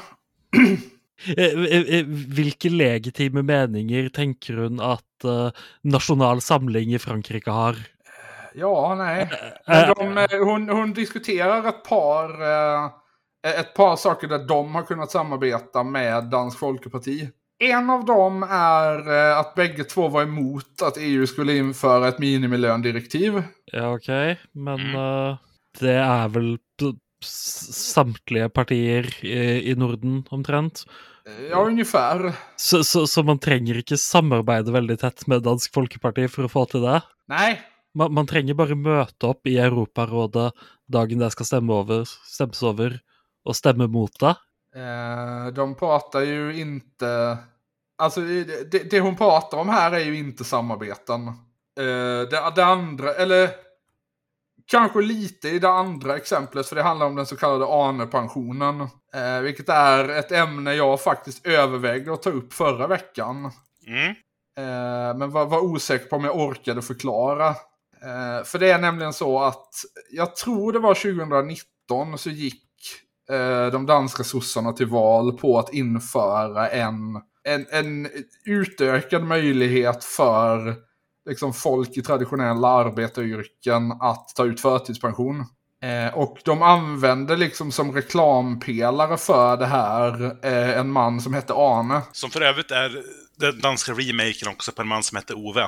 Vilka legitima meningar tänker hon att uh, National Samling i Frankrike har?
Ja, nej. Men de, hon, hon diskuterar ett par, ett par saker där de har kunnat samarbeta med Dansk Folkeparti. En av dem är att bägge två var emot att E U skulle införa ett minimilöndirektiv.
Ja, okej. Okay. Men uh, det är väl samtliga partier i, i Norden omtrent?
Ja, ungefär.
Så, så, så man tränger inte samarbeta väldigt tätt med Dansk Folkeparti för att få till det?
Nej.
Man, man tränger bara möta upp i Europarådet dagen det ska stämma över, stämmas över och stämma mot det.
Eh, de pratar ju inte... Alltså det, det, det hon pratar om här är ju inte samarbeten. Eh, det, det andra, eller kanske lite i det andra exemplet, för det handlar om den så kallade Arne-pensionen. Eh, vilket är ett ämne jag faktiskt övervägde att ta upp förra veckan.
Mm.
Eh, men var, var osäker på om jag orkade förklara. Eh, för det är nämligen så att jag tror det var tjugonitton så gick eh, de danska sossarna till val på att införa en, en, en utökad möjlighet för liksom, folk i traditionella arbetaryrken att ta ut förtidspension. Eh, och de använde liksom som reklampelare för det här eh, en man som hette Arne.
Som för övrigt är den danska remaken också på en man som hette Ove.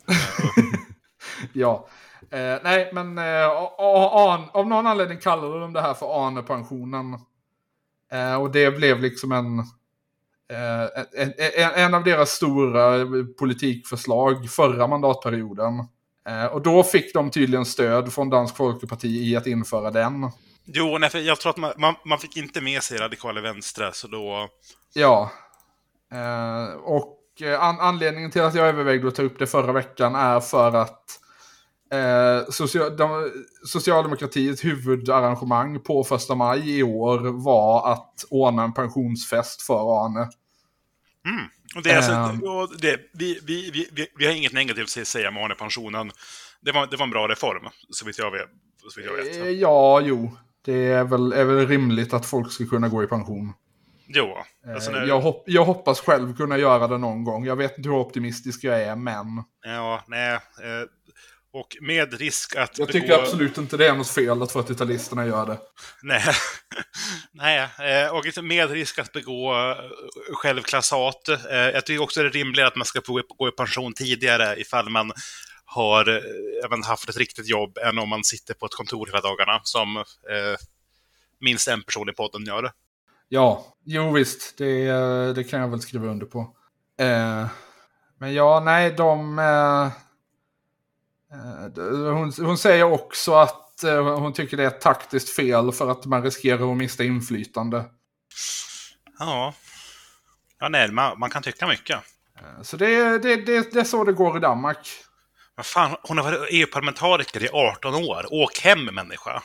Ja, eh, nej men eh, Arne, av någon anledning kallade de det här för Arne-pensionen. Eh, och det blev liksom en, eh, en, en, en av deras stora politikförslag förra mandatperioden. Eh, och då fick de tydligen stöd från Dansk Folkeparti i att införa den.
Jo, nej, för jag tror att man, man, man fick inte med sig radikala vänstra, så då...
Ja, eh, och an, anledningen till att jag övervägde att ta upp det förra veckan är för att eh, social, de, Socialdemokratiets huvudarrangemang på första maj i år var att ordna en pensionsfest för Arne.
Mm. Och det är alltså, och det, vi, vi, vi, vi har inget negativt att säga om Arne-pensionen. Det var, det var en bra reform, så vitt jag vet. Så vitt jag vet.
Ja, jo. Det är väl, är väl rimligt att folk ska kunna gå i pension.
Jo. Alltså när...
jag, hopp, jag hoppas själv kunna göra det någon gång. Jag vet inte hur optimistisk jag är, men...
Ja, nej. Och med risk att...
Jag
begå...
tycker absolut inte det är något fel att fyrtiotalisterna gör det.
Nej. Nej, och med risk att begå självklassat. Jag tycker också det är rimligt att man ska få gå i pension tidigare ifall man har även haft ett riktigt jobb än om man sitter på ett kontor hela dagarna som eh, minst en person i podden gör.
Ja, jo visst. Det, det kan jag väl skriva under på. Eh, men ja, nej, de... Eh, hon, hon säger också att eh, hon tycker det är ett taktiskt fel för att man riskerar att mista inflytande.
Ja, ja nej, man, man kan tycka mycket.
Eh, så det, det, det, det är så det går i Danmark.
Vad fan, hon har varit E U-parlamentariker i arton år. Åk hem, människa.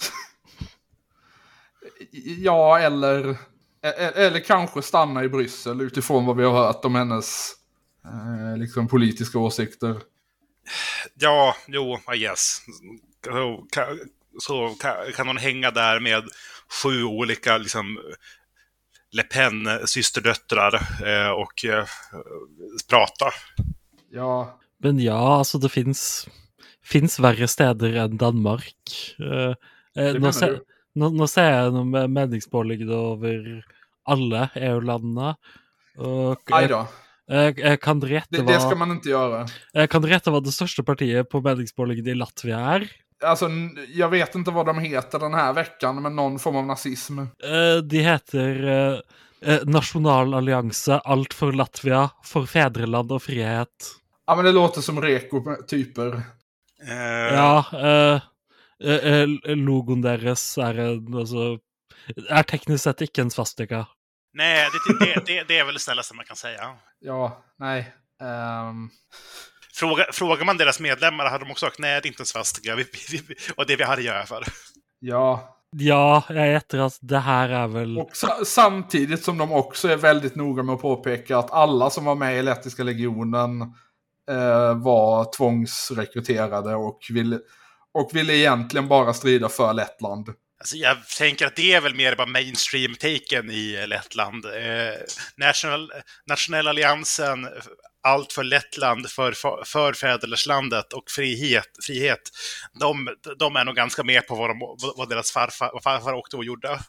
Ja, eller, eller kanske stanna i Bryssel utifrån vad vi har hört om hennes eh, liksom politiska åsikter.
Ja, jo, I guess. Så, kan, så kan, kan hon hänga där med sju olika liksom, Le Pen systerdöttrar eh, och eh, prata.
Ja.
Men ja, alltså det finns, finns värre städer än Danmark. Uh,
Det
nå,
menar
se,
du?
nå, nå ser jeg noe meningsmålinger over alle E U-landene. Og
Aj
jeg,
då.
jeg, jeg kan dere gjette
Det, det ska
hva
man inte göra.
jeg kan dere gjette hva det største partiet på meningsmålingene i Latvia är?
Alltså, n- jag vet inte vad de heter den här veckan, men någon form av nazism.
Eh, de heter uh, uh, Nasjonal allianse, alt for Latvia, for fedreland og frihet.
Ja, men det låter som reko-typer.
Eh,
Ja, uh, uh, logoen deres er, en, altså, er teknisk sett ikke en svastika.
Nej, det, det, det, det är väl det snällaste man kan säga.
Ja, nej. Um...
Fråga, frågar man deras medlemmar hade de också sagt nej, det är inte en svastika. Vi, vi, vi, och det vi hade göra för.
Ja.
Ja, jag gjetter att det här är väl...
Och sa- samtidigt som de också är väldigt noga med att påpeka att alla som var med i lettiska legionen eh, var tvångsrekryterade och ville, och ville egentligen bara strida för Lettland.
Alltså jag tänker att det är väl mer bara mainstream-taken i Lettland. Eh, National, Nationella alliansen, allt för Lettland, för, för fäderlandet och frihet. frihet. De, de är nog ganska med på vad, de, vad deras farfar, vad farfar åkte och gjorde.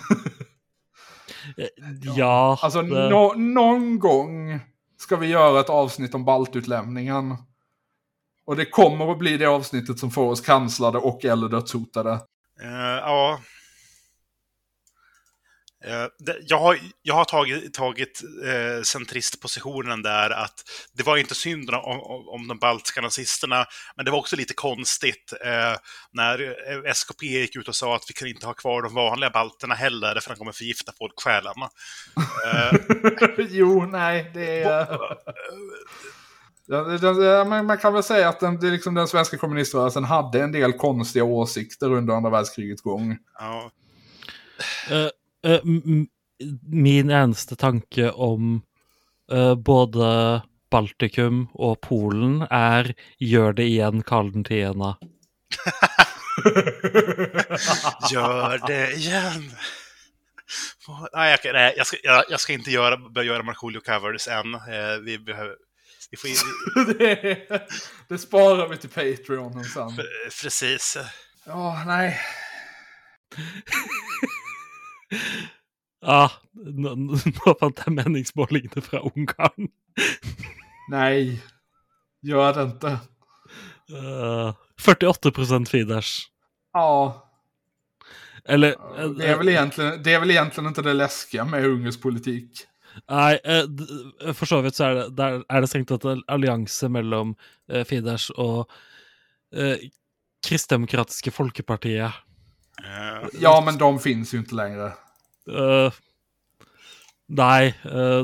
Ja.
Alltså
det...
no- någon gång ska vi göra ett avsnitt om baltutlämningen. Och det kommer att bli det avsnittet som får oss kanslade och eller dödshotade.
Uh, ja. Uh, det, jag har, jag har tagit, tagit uh, centristpositionen där att det var inte synd om, om, om de baltiska nazisterna, men det var också lite konstigt uh, när S K P gick ut och sa att vi kan inte ha kvar de vanliga balterna heller för att de kommer förgifta folksjälarna. Uh,
jo, nej, det är... Ja, det, det, man, man kan väl säga att den, det liksom den svenska kommuniströrelsen hade en del konstiga åsikter under andra världskrigets gång.
Ja.
Uh, uh, m- min eneste tanke om uh, både Baltikum och Polen är gör det igen, Karl den tionde.
Gör det igen. Nej, jag, nej, jag, ska, jag, jag ska inte göra, börja göra Markoolio covers än. Eh, vi behöver... Vi får in...
det, det sparar vi till Patreon sen.
Precis.
Ja, nej.
Ja, nå, nå fant jeg meningsmålingene fra Ungarn.
Nej, gör det inte.
Uh, fyrtioåtta procent Fidesz.
Ja.
Eller...
Det är, väl egentligen, det är väl egentligen inte det läskiga med Ungerns politik.
Nej, uh, for så vidt så er det, der er det strengt tatt en allianse mellom uh, Fidesz og uh, Kristdemokratiske Folkepartiet.
Uh,
Ja, men de finns ju inte längre.
Uh, nei, uh,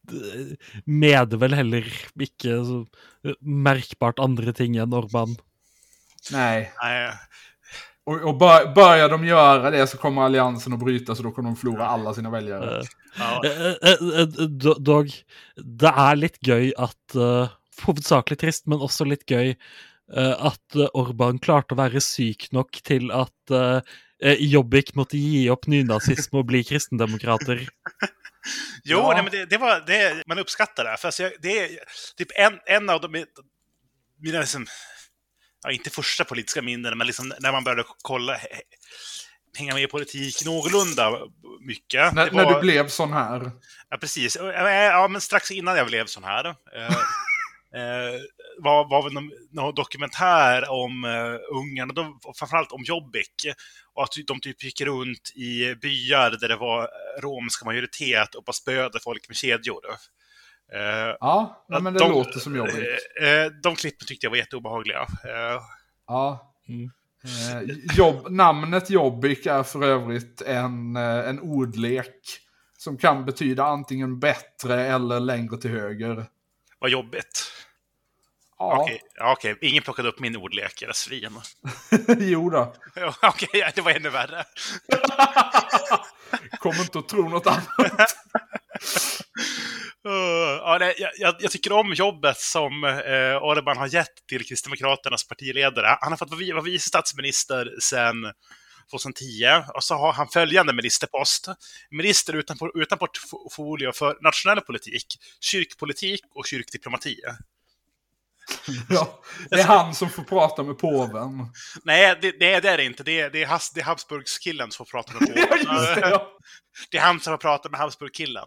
med vel heller ikke så merkbart andre ting enn Orban.
Nej.
nej.
Och, och bör, börjar de göra det så kommer alliansen att bryta, så då kommer de förlora alla sina väljare.
Uh,
Ja.
uh, uh, uh, dog, det er litt gøy at uh, hovedsakelig trist, men også litt gøy uh, at uh, Orban klarte å være syk nok til at uh, Jobbik måtte gi opp nynazisme och bli kristendemokrater.
Jo,
Ja.
nej, men det, det var det man uppskattar det. För alltså, jag, det är typ en, en av de mina liksom, ja, inte första politiska minnen, men liksom när man började kolla, hänga med i politik någorlunda mycket.
När,
det var,
när du blev sån här.
Ja, precis. Ja, men strax innan jag blev sån här. Eh, eh, var, var väl någon, någon dokumentär om uh, Ungern, och då, och framförallt om Jobbik. Och att de typ gick runt i byar där det var romska majoritet och bara spöade folk med kedjor. Uh,
Ja, ja, men det
de,
låter som jobbigt.
Uh, de klippen tyckte jag var jätteobehagliga. Uh,
Ja.
Mm.
Eh, jobb, namnet Jobbik är för övrigt en, eh, en ordlek som kan betyda antingen bättre eller längre till höger.
vad jobbigt.
Ja,
Okej, ja, okej. Ingen plockade upp min ordlek, era svin.
jo då.
Ja, okej, ja, det var ännu värre.
Kommer inte att tro något annat.
Uh, ja, nej, jag, jag tycker om jobbet som uh, Orban har gett till Kristdemokraternas partiledare. Han har fått vara vice statsminister sedan tjugohundratio. Och så har han följande ministerpost. Minister utan, utan portfolio för nationell politik, kyrkpolitik och kyrkdiplomati.
Ja, det är han som får prata med påven.
Nej, det, det, det är det inte. Det är, det är, Has, det är Habsburgskillen som får prata med påven.
Ja, just det, ja.
Det är han som får prata med Habsburgkillen.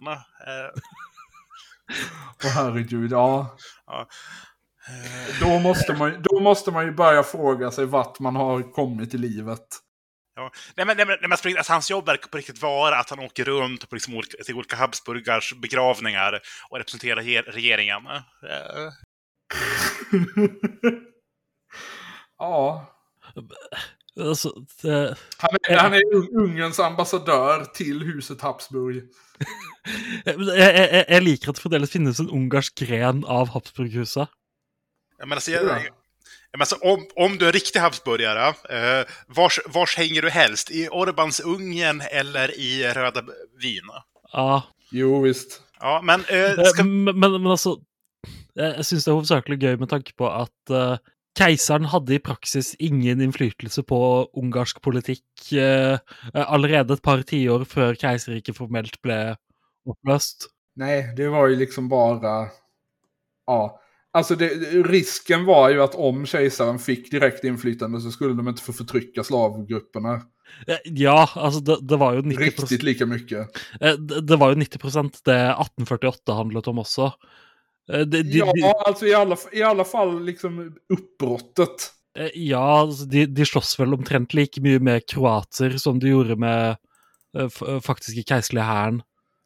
Åh herregud, ja.
Ja.
Då måste, man, då måste man ju börja fråga sig vart man har kommit i livet.
Ja. Nej, men, nej, men, nej, men alltså, hans jobb är på riktigt vara att han åker runt på liksom olika, till olika Habsburgars begravningar och representerar he- regeringen. Uh.
Ja.
Alltså, det...
han, är, han är Ungerns ambassadör till huset Habsburg.
jeg, jeg, jeg liker at det fremdeles finnes en ungarsk gren av Habsburghuset.
Ja, men alltså, jag, jag, men alltså, om, om du är en riktig Habsburgare, eh, vars, vars hänger du helst? I Orbans Ungern eller i Röda Wien?
Ja.
Jo, visst.
Ja, men... Eh, ska...
men, men, men altså, jeg synes det er hovedsakelig gøy med tanke på at uh, keiseren hadde i praksis ingen innflytelse på ungarsk politikk uh, allerede et par tiår før kejserriket formelt ble upplöst.
Nej, det var ju liksom bara... Ja, alltså det, risken var ju att om kejsaren fick direkt inflytande så skulle de inte få förtrycka slavgrupperna.
Ja, alltså det, det var ju nittio procent...
Riktigt lika mycket.
Det, det var ju nittio procent det arton fyrtioåtta handlet om också. De, de,
ja,
de,
alltså i alla, i alla fall liksom uppbrottet.
Ja, alltså de, de slåss väl omtrent lika mycket med kroater som de gjorde med uh, faktiskt i kejserliga herren.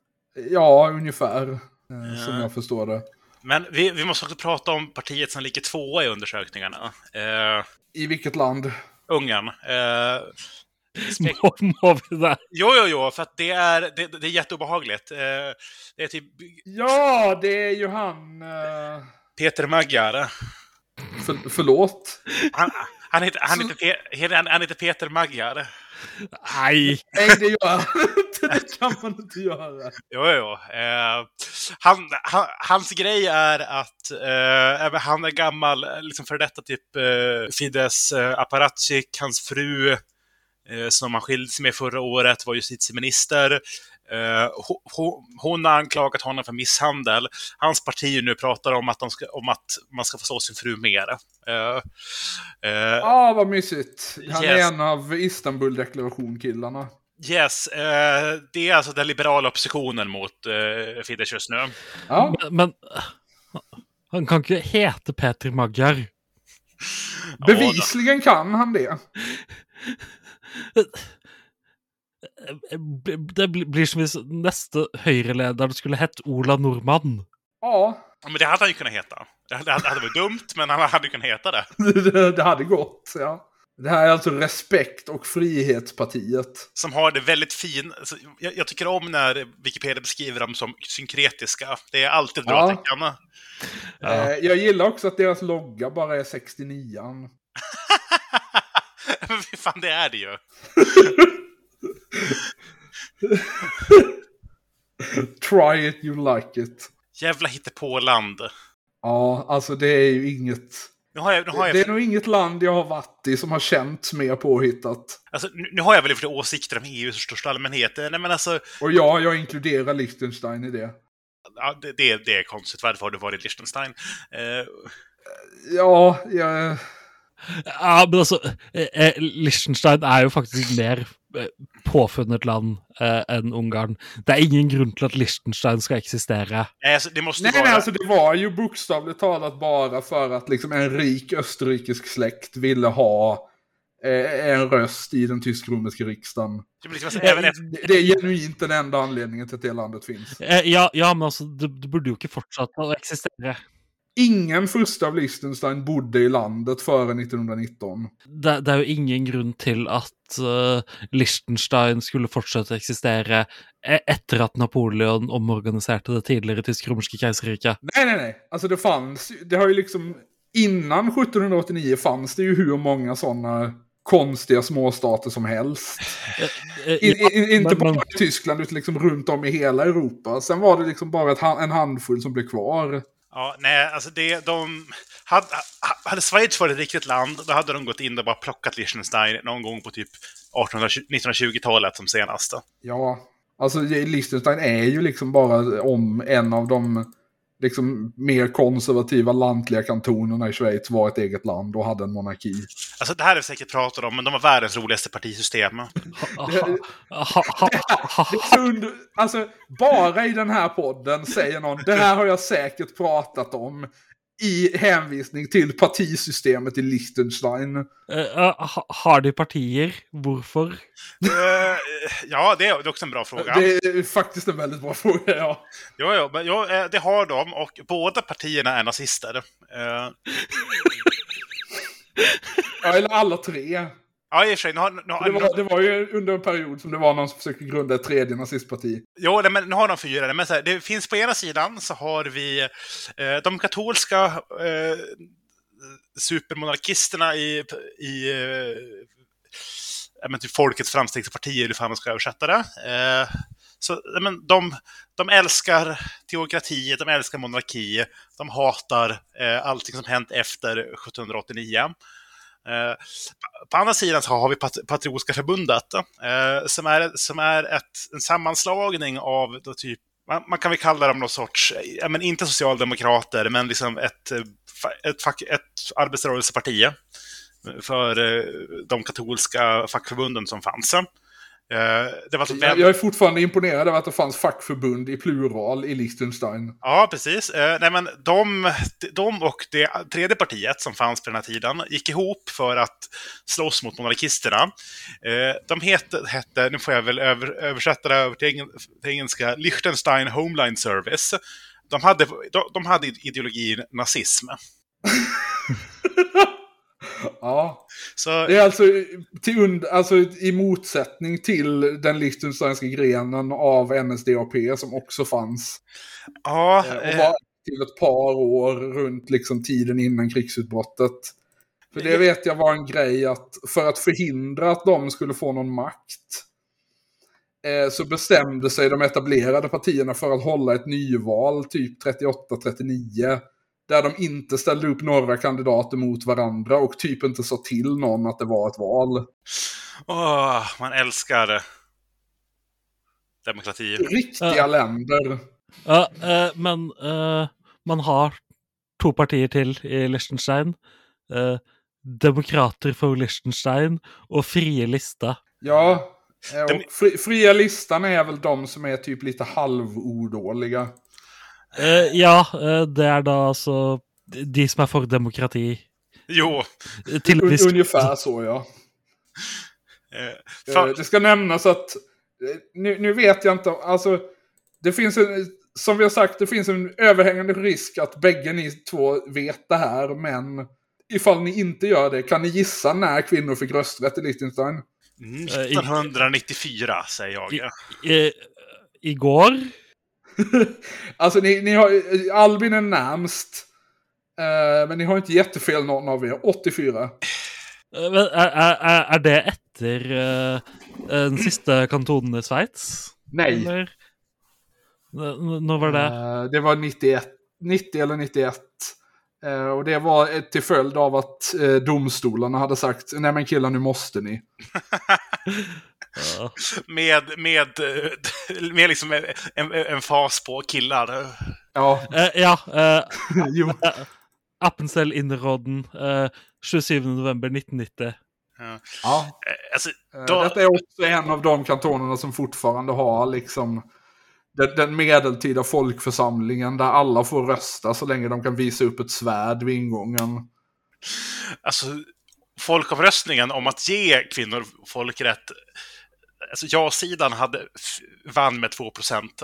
Ja, ungefär. Eh,
ja.
Som jag förstår det.
Men vi, vi måste också prata om partiet som ligger tvåa i undersökningarna. Eh,
I vilket land?
Ungern. Eh,
Spek- må, må vi där?
Jo, jo, jo, för att det är, det, det är jätteobehagligt. Eh, det är typ...
Ja, det är ju han... Uh...
Peter Magyar.
För, förlåt?
Han, han, heter, han, heter, han, han heter Peter Magyar.
Nej.
Nej, det gör han inte. Det kan man inte göra.
Jo, jo. Eh, han, han, hans grej är att eh, han är gammal, liksom för detta typ eh, Fidesz eh, Apparatschik, hans fru eh, som han skilde sig med förra året var justitieminister. Uh, hon, hon har anklagat honom för misshandel. Hans parti nu pratar om att, de ska, om att man ska få slå sin fru mer. Ja, uh, uh,
ah, vad mysigt. Han
yes.
är en av Istanbul-deklaration-killarna.
Yes, uh, det är alltså den liberala oppositionen mot uh, Fidesz just nu.
Ja.
Men, men han kan inte heta Peter Magyar.
Bevisligen kan han det.
Det blir som hvis nästa högerledare skulle heta Ola Norman.
Ja.
Men det hade han ju kunnat heta. Det hade, det hade varit dumt, men han hade ju kunnat heta det.
det. Det hade gått, ja. Det här är alltså Respekt- och Frihetspartiet.
Som har det väldigt fin... Alltså, jag, jag tycker om när Wikipedia beskriver dem som synkretiska. Det är alltid ett bra
ja.
tecken.
Ja. Eh, jag gillar också att deras logga bara är sextionio.
Men fy fan, det är det ju.
Try it, you like it.
Jävla hittepåland.
Ja, alltså det är ju inget...
Nu har jag, nu har jag...
Det är nog inget land jag har varit i som har känts mer påhittat.
Alltså, nu, nu har jag väl för åsikter om E U i största allmänhet. Nej, men alltså...
Och ja, jag inkluderar Liechtenstein i det.
Ja, det, det, det är konstigt. Varför har du varit i Liechtenstein? Uh...
Ja, jag...
Ja, men alltså, eh, Liechtenstein är ju faktiskt mer eh, påfunnet land eh, än Ungarn. Det är ingen grund till att Liechtenstein ska existera.
Nej, alltså, det måste
nej,
vara...
nej, alltså det var ju bokstavligt talat bara för att liksom en rik österrikisk släkt ville ha eh, en röst i den tysk-romerska riksdagen.
Det, liksom, även ett...
det, det är genuint den enda anledningen till att det landet finns.
Eh, ja, ja, men alltså, det, det borde ju inte fortsätta att existera.
Ingen första av Liechtenstein bodde i landet före nittonhundranitton.
Det, det är ju ingen grund till att uh, Liechtenstein skulle fortsätta existera efter att Napoleon omorganiserade det tidigare tysk-romerska kejsarriket.
Nej, nej, nej. Alltså det fanns, det har ju liksom, innan sjuttonhundraåttionio fanns det ju hur många sådana konstiga småstater som helst.
Uh, uh,
in,
ja,
in, inte
men,
bara
men...
i Tyskland utan liksom runt om i hela Europa. Sen var det liksom bara ett, en handfull som blev kvar.
Ja, nej, alltså det, de... Hade, hade Schweiz varit ett riktigt land, då hade de gått in och bara plockat Liechtenstein någon gång på typ nittonhundratjugotalet som senaste.
Ja, alltså Liechtenstein är ju liksom bara om en av de liksom mer konservativa lantliga kantonerna i Schweiz var ett eget land och hade en monarki.
Alltså det här är vi säkert pratat om, men de har världens roligaste partisystem.
under, alltså, bara i den här podden säger någon, det här har jag säkert pratat om i hänvisning till partisystemet i Liechtenstein.
Uh, uh, har de partier? Varför?
Uh, ja, det är också en bra fråga.
Det är faktiskt en väldigt bra fråga, ja.
Ja, ja, men ja, det har de, och båda partierna är nazister. Uh...
ja, eller alla tre.
Ja, i och för sig. Nu har, nu har,
det, var, det var ju under en period som det var någon som försökte grunda ett tredje nazistparti.
Jo, men nu har de fyra. Men så här, det finns på ena sidan så har vi eh, de katolska eh, supermonarkisterna i, i eh, men typ Folkets framstegsparti, eller hur fan man ska översätta det. Eh, så, men de, de älskar teokrati, de älskar monarki, de hatar eh, allting som hänt efter sjuttonhundraåttionio. Eh, på andra sidan så har vi Pat- Patriotiska förbundet eh, som är, som är ett, en sammanslagning av då typ, man, man kan väl kalla dem någon sorts, ja, men inte socialdemokrater, men liksom ett, ett, fack, ett arbetsrörelseparti för eh, de katolska fackförbunden som fanns. Det var
jag, jag är fortfarande imponerad av att det fanns fackförbund i plural i Liechtenstein.
Ja, precis. Eh, nej, men de, de och det tredje partiet som fanns på den här tiden gick ihop för att slåss mot monarkisterna. Eh, de hette, hette, nu får jag väl över, översätta det över till, eng, till engelska, Liechtenstein Homeland Service. De hade, de, de hade ideologin nazism.
Ja,
så,
det är alltså, till und- alltså i motsättning till den liechtensteinska grenen av N S D A P som också fanns.
Ja,
och var till ett par år runt liksom tiden innan krigsutbrottet. För det vet jag var en grej att för att förhindra att de skulle få någon makt eh, så bestämde sig de etablerade partierna för att hålla ett nyval typ trettioåtta trettionio. Där de inte ställde upp några kandidater mot varandra och typ inte sa till någon att det var ett val.
Åh, man älskar demokrati.
Riktiga uh, länder.
Ja, uh, uh, men uh, man har två partier till i Liechtenstein. Uh, Demokrater för Liechtenstein och Fria Lista.
Ja, och fri, Fria Listan är väl de som är typ lite halvordåliga.
Uh, ja, uh, det är då alltså de som är för demokrati.
Jo.
Till Un- ungefär så, ja. Uh, uh, det ska nämnas att nu, nu vet jag inte, alltså det finns en, som vi har sagt, det finns en överhängande risk att bägge ni två vet det här, men ifall ni inte gör det, kan ni gissa när kvinnor fick rösträtt i Liechtenstein?
nittonhundranittiofyra, säger jag.
I, i, igår?
Alltså ni, ni har, Albin är närmst, uh, men ni har inte jättefel någon av er. åttiofyra.
Uh, är, är, är det efter uh, den sista kantonen i Schweiz?
Nej.
Eller? N- när var det?
Uh, det var nittioett, nittio eller nittioett. Uh, och det var till följd av att uh, domstolarna hade sagt, nej men killar, nu måste ni.
Ja. Med, med, med liksom en, en fas på killar.
Ja.
Uh, ja. Uh, jo. Uh, Appenzell Innerodden. Uh, tjugosjunde november nittonhundranittio.
Ja. ja.
Alltså, då...
Detta är också en av de kantonerna som fortfarande har liksom den, den medeltida folkförsamlingen där alla får rösta så länge de kan visa upp ett svärd vid ingången.
Alltså, folkomröstningen om att ge kvinnor folkrätt, alltså ja-sidan hade vann med två procent.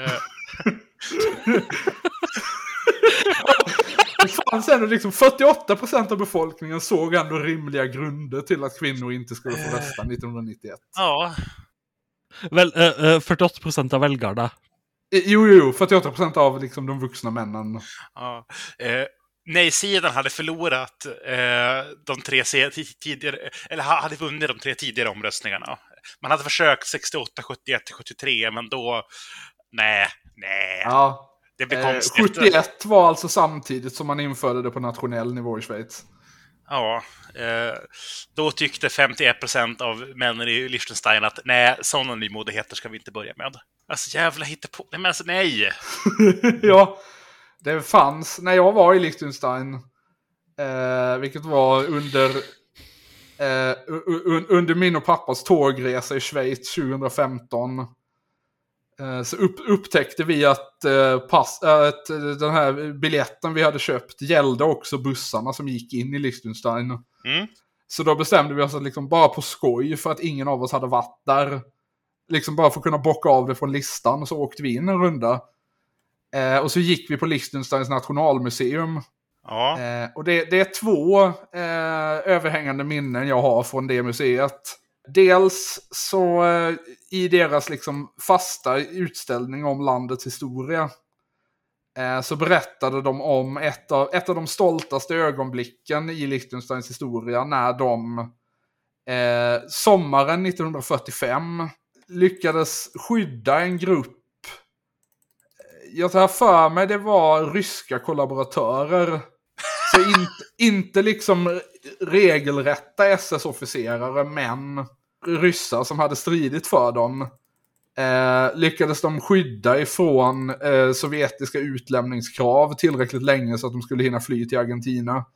Det fanns ändå liksom fyrtioåtta procent av befolkningen såg ändå rimliga grunder till att kvinnor inte skulle få rösta nittonhundranittioett.
Ja.
Väl, uh, fyrtioåtta procent av väljarna.
Jo, jo, jo. fyrtioåtta procent av liksom de vuxna männen.
Ja. Eh, nej-sidan hade förlorat eh, de tre tidigare, eller hade vunnit de tre tidigare omröstningarna. Man hade försökt sextioåtta, sjuttioett, sjuttiotre, men då nej, nej.
Ja.
Det blir
eh,
konstigt.
sjuttioett var alltså samtidigt som man införde det på nationell nivå i Schweiz.
Ja, eh, då tyckte femtioett procent av männen i Liechtenstein att nej, sådana nymodigheter ska vi inte börja med. Alltså jävla hittepå. Nej, men alltså nej!
Ja, det fanns när jag var i Liechtenstein, eh, vilket var under eh, un, under min och pappas tågresa i Schweiz tjugohundrafemton. Eh, så upp, upptäckte vi att, eh, pass, äh, att den här biljetten vi hade köpt gällde också bussarna som gick in i Liechtenstein.
Mm.
Så då bestämde vi oss att liksom bara på skoj, för att ingen av oss hade varit där, liksom bara för att kunna bocka av det från listan, och så åkte vi in en runda. Eh, och så gick vi på Liechtensteins nationalmuseum.
Ja.
Eh, och det, det är två eh, överhängande minnen jag har från det museet. Dels så eh, i deras liksom fasta utställning om landets historia eh, så berättade de om ett av, ett av de stoltaste ögonblicken i Liechtensteins historia, när de eh, sommaren nittonhundrafyrtiofem lyckades skydda en grupp. Jag tar för mig det var ryska kollaboratörer. Så inte, inte liksom regelrätta S S-officerare, men ryssar som hade stridit för dem. Eh, lyckades de skydda ifrån eh, sovjetiska utlämningskrav tillräckligt länge så att de skulle hinna fly till Argentina.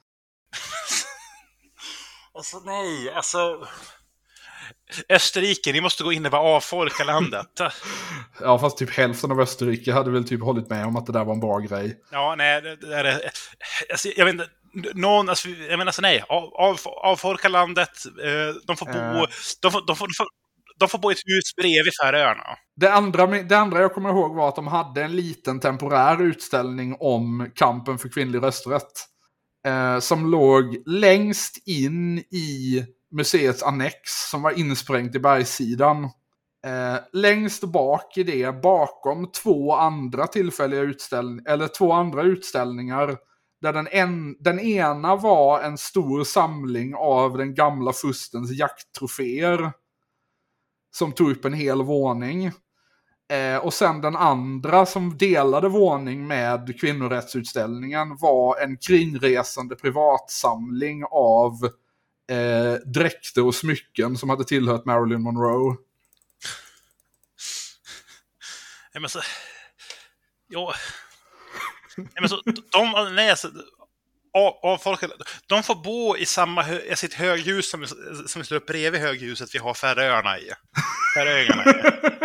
Alltså nej, alltså... Österrike, ni måste gå in och bara avfolka landet.
Ja, fast typ hälften av Österrike hade väl typ hållit med om att det där var en bra grej.
Ja, nej, det, det är... Alltså, jag vet inte, någon... Alltså, jag menar alltså nej, av, av, avfolka landet, eh, de får bo...
Äh.
De, får, de, får, de, får, de får bo i ett hus bredvid Färöarna.
Det andra, det andra jag kommer ihåg var att de hade en liten temporär utställning om kampen för kvinnlig rösträtt. Eh, som låg längst in i museets annex, som var insprängt i bergssidan. Eh, längst bak i det, bakom två andra tillfälliga utställningar, eller två andra utställningar, där den, en, den ena var en stor samling av den gamla furstens jakttroféer som tog upp en hel våning. Eh, och sen den andra, som delade våning med kvinnorättsutställningen, var en kringresande privatsamling av eh, dräkter och smycken som hade tillhört Marilyn Monroe.
Ja, men så... Ja... Ja, men så... De... Nej, alltså... Av, av folk, de får bo i samma hö, i sitt höghus som, som slår upp bredvid höghuset vi har Färöarna i. Färöarna i.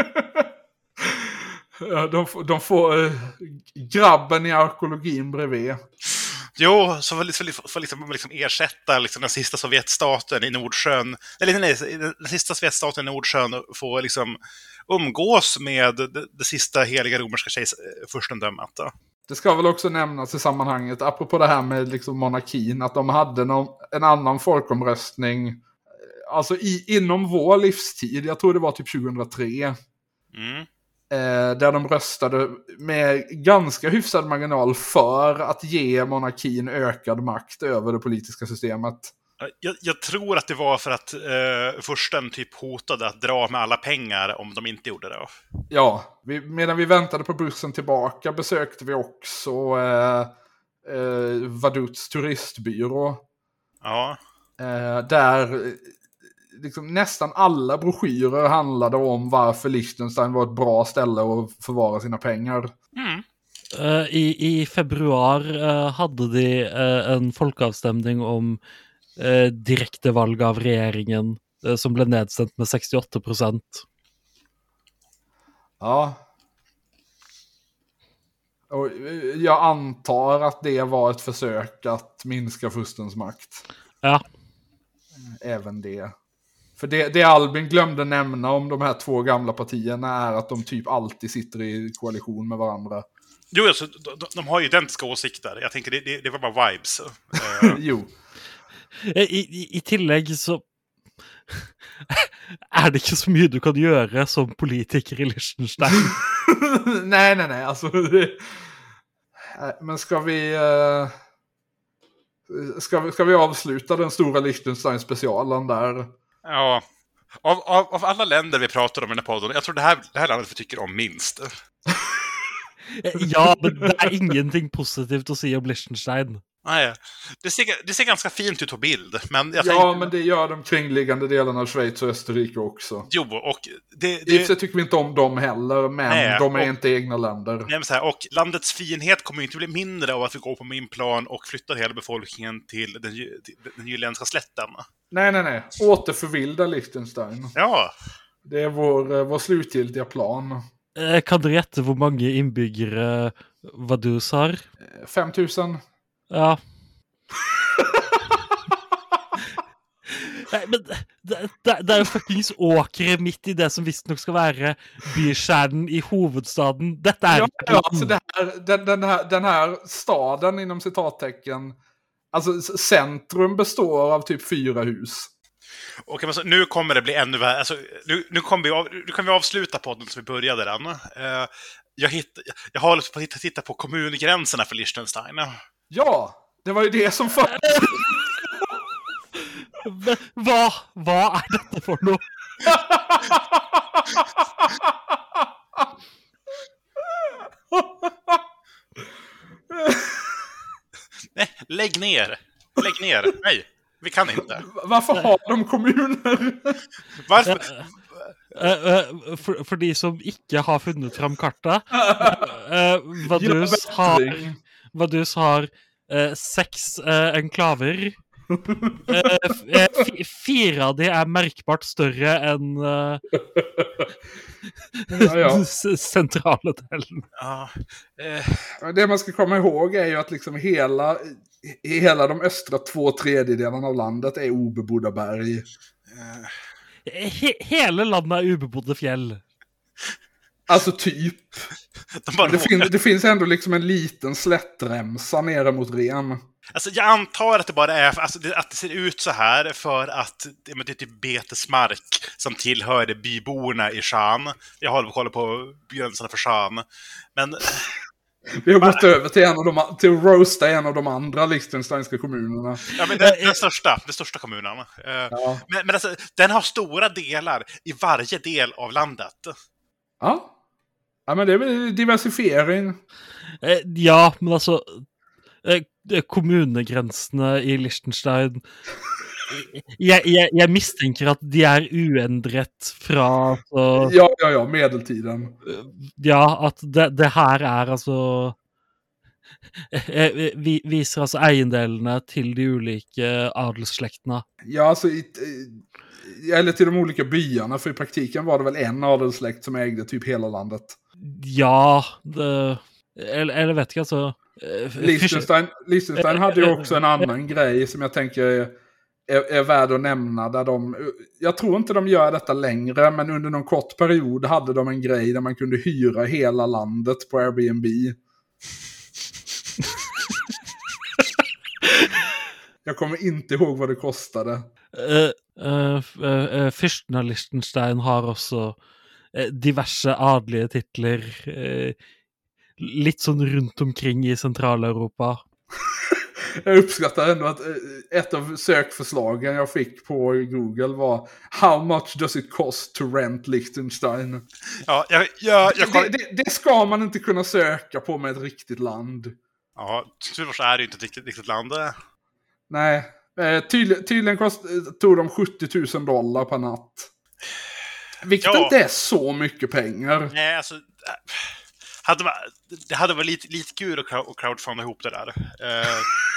Ja, de, de får eh, grabben i arkeologin bredvid.
Jo, så får liksom, får liksom, liksom ersätta liksom den sista Sovjetstaten i Nordsjön. Eller nej, den sista Sovjetstaten i Nordsjön får liksom umgås med det, det sista heliga romerska kejs, furstendömet.
Det ska väl också nämnas i sammanhanget, apropå det här med liksom monarkin, att de hade någon, en annan folkomröstning, alltså i, inom vår livstid, jag tror det var typ tjugohundratre,
mm.
eh, där de röstade med ganska hyfsad marginal för att ge monarkin ökad makt över det politiska systemet.
Jag, jag tror att det var för att eh, försten typ hotade att dra med alla pengar om de inte gjorde det.
Ja, vi, medan vi väntade på bussen tillbaka besökte vi också eh, eh, Vaduts turistbyrå.
Ja.
Eh, där eh, liksom, nästan alla broschyrer handlade om varför Liechtenstein var ett bra ställe att förvara sina pengar.
Mm.
Uh, i, I februari uh, hade de uh, en folkavstämning om uh, direkte valg av regeringen uh, som blev nedstemt med sextioåtta procent.
Ja. Och jag antar att det var ett försök att minska furstens makt.
Ja.
Även det. För det, det Albin glömde nämna om de här två gamla partierna är att de typ alltid sitter i koalition med varandra.
Jo, alltså, de, de har ju identiska åsikter. Jag tänker, det, det, det var bara vibes.
Jo.
I, i, I tillägg så är det inte så mycket du kan göra som politiker i Liechtenstein.
nej, nej, nej. Alltså, det... Men ska vi... Uh... Ska vi, ska vi avsluta den stora Liechtenstein-specialen där?
Ja. Av, av, av alla länder vi pratar om i den här podden, jag tror det här, det här landet vi tycker om minst.
Ja, men det är ingenting positivt att säga om Liechtenstein.
Nej, det ser, det ser ganska fint ut på bild. Men jag
Ja,
tänker,
men det gör de kringliggande delarna av Schweiz och Österrike också.
Jo, och det...
I och för
det
sig tycker vi inte om dem heller, men
Nej,
de är
och-
inte egna länder.
nej, men så här, och landets finhet kommer ju inte bli mindre av att vi går på min plan och flyttar hela befolkningen till den, gy- till den jylländska slätten.
Nej, nej, nej. Återförvilda Liechtenstein.
Ja,
Det är vår, eh, vår slutgiltiga plan.
Eh, Kan du gjette hvor mange innbyggere Vaduz har?
fem tusen.
Ja. Nei, men det, det, det er jo fuckings åkre midt i det som visstnok skal være bykjernen i hovedstaden. Dette er
Ja,
ikke et
ja,
land.
alltså det här, den, den, här, den här staden inom citattecken, alltså c- centrum består av typ fyra hus.
och men så, nu kommer det bli ännu värre. Alltså, nu, nu, kommer vi av, nu kan vi avsluta podden som vi började den. Eh, jag, hitt, jag har hållit på att titta, titta på kommungränserna för Liechtenstein.
Ja, det var ju det som för...
Men hva, hva er dette for noe?
Nej, lägg ner! Lägg ner! Nej, vi kan inte.
Varför har de kommuner?
Varför?
Eh, eh, for, for de som ikke har funnet fram kartet, uh, Vaduz har, Vaduz har eh, seks eh, enklaver. Eh, f- eh, fi- fire av de er merkbart større enn eh,
Ja, ja.
s- sentrale delen.
Ja, eh,
Det man ska komma ihåg är ju att liksom hela, hela de östra två tredjedelarna av landet är obebodda berg.
eh,
He hele landet er ubebodde fjell.
Alltså typ.
de bara
Det,
råkar-
fin- det finns ändå liksom en liten slättremsa nere mot Ren.
Alltså, jag antar att det bara är alltså, det, att det ser ut så här för att det, men det är typ betesmark som tillhör byborna i Shan. Jag håller på att kolla på gränserna för Shan. Men
Vi har gått över till, en av de, till att roasta en av de andra liechtensteinska kommunerna.
ja, men den, den största, den största kommunen. Eh,
Ja.
Men, men alltså, den har stora delar i varje del av landet.
Ja. Ja, men det är väl diversifiering.
Eh, ja, men altså eh, Kommunegrensene i Liechtenstein jeg, jeg, jeg mistenker at de er uendret fra altså,
Ja, ja, ja, medeltiden.
Ja, at det, det her er altså eh, vi, Viser altså eiendelene til de ulike adelsslektene.
Ja, alltså i, i- eller till de olika byarna, för i praktiken var det väl en adelssläkt som ägde typ hela landet.
Ja, det Eller, eller vet ikke, altså eh,
Liechtenstein, Liechtenstein hade ju också en annan grej som jag tänker är, är, är värd att nämna. Där de, jag tror inte de gör detta längre, men under någon kort period hade de en grej där man kunde hyra hela landet på Airbnb. Jag kommer inte ihåg vad det kostade.
Uh, uh, uh, Fyrsten av Liechtenstein har også eh, diverse adelige titler. eh, litt sånn rundt omkring i Centraleuropa.
Jag uppskattar ändå att eh, ett av sökförslagen jag fick på Google var How much does it cost to rent Liechtenstein?
Ja, jag, jag, jag
Det, det, det ska man inte kunna söka på med ett riktigt land.
ja, tyvärr så är det ju inte ett riktigt, riktigt land.
Nej, eh, tydlig, tydligen kost, eh, tog de sjuttio tusen dollar per natt. Vilket
Ja.
inte är så mycket pengar.
Nej, alltså... äh, Hade, man- det hade varit lite, lite kul att crowd- att crowdfunda ihop det där. Eh,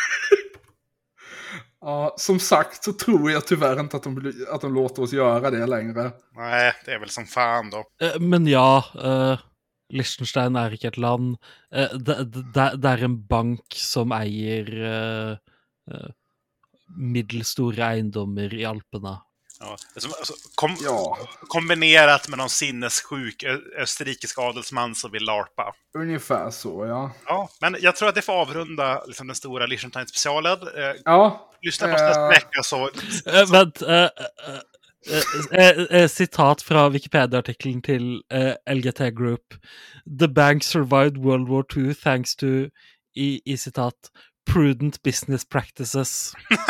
Ja, som sagt så tror jag tyvärr inte att de, blir- att de låter oss göra det längre.
nej, det är väl som fan då.
Eh, men ja, uh, Liechtenstein er ikke et land. Eh, det, det, det er en bank som eier uh, uh, middelstore eiendommer i Alpene.
Ja, alltså, alltså, kom,
Ja,
kombinerat med någon sinnessjuk ö- österrikisk adelsman som vill larpa.
ungefär så, ja.
Ja, men jag tror att det får avrunda liksom, den stora Liechtenstein-specialen. Eh,
Ja,
lyssna på
Eh.
nästa vecka så...
Eh, vent, eh, eh, eh, eh, eh, sitat fra Wikipedia-artikkelen til eh, L G T Group. The bank survived World War Two thanks to, i, i sitat, prudent business practices.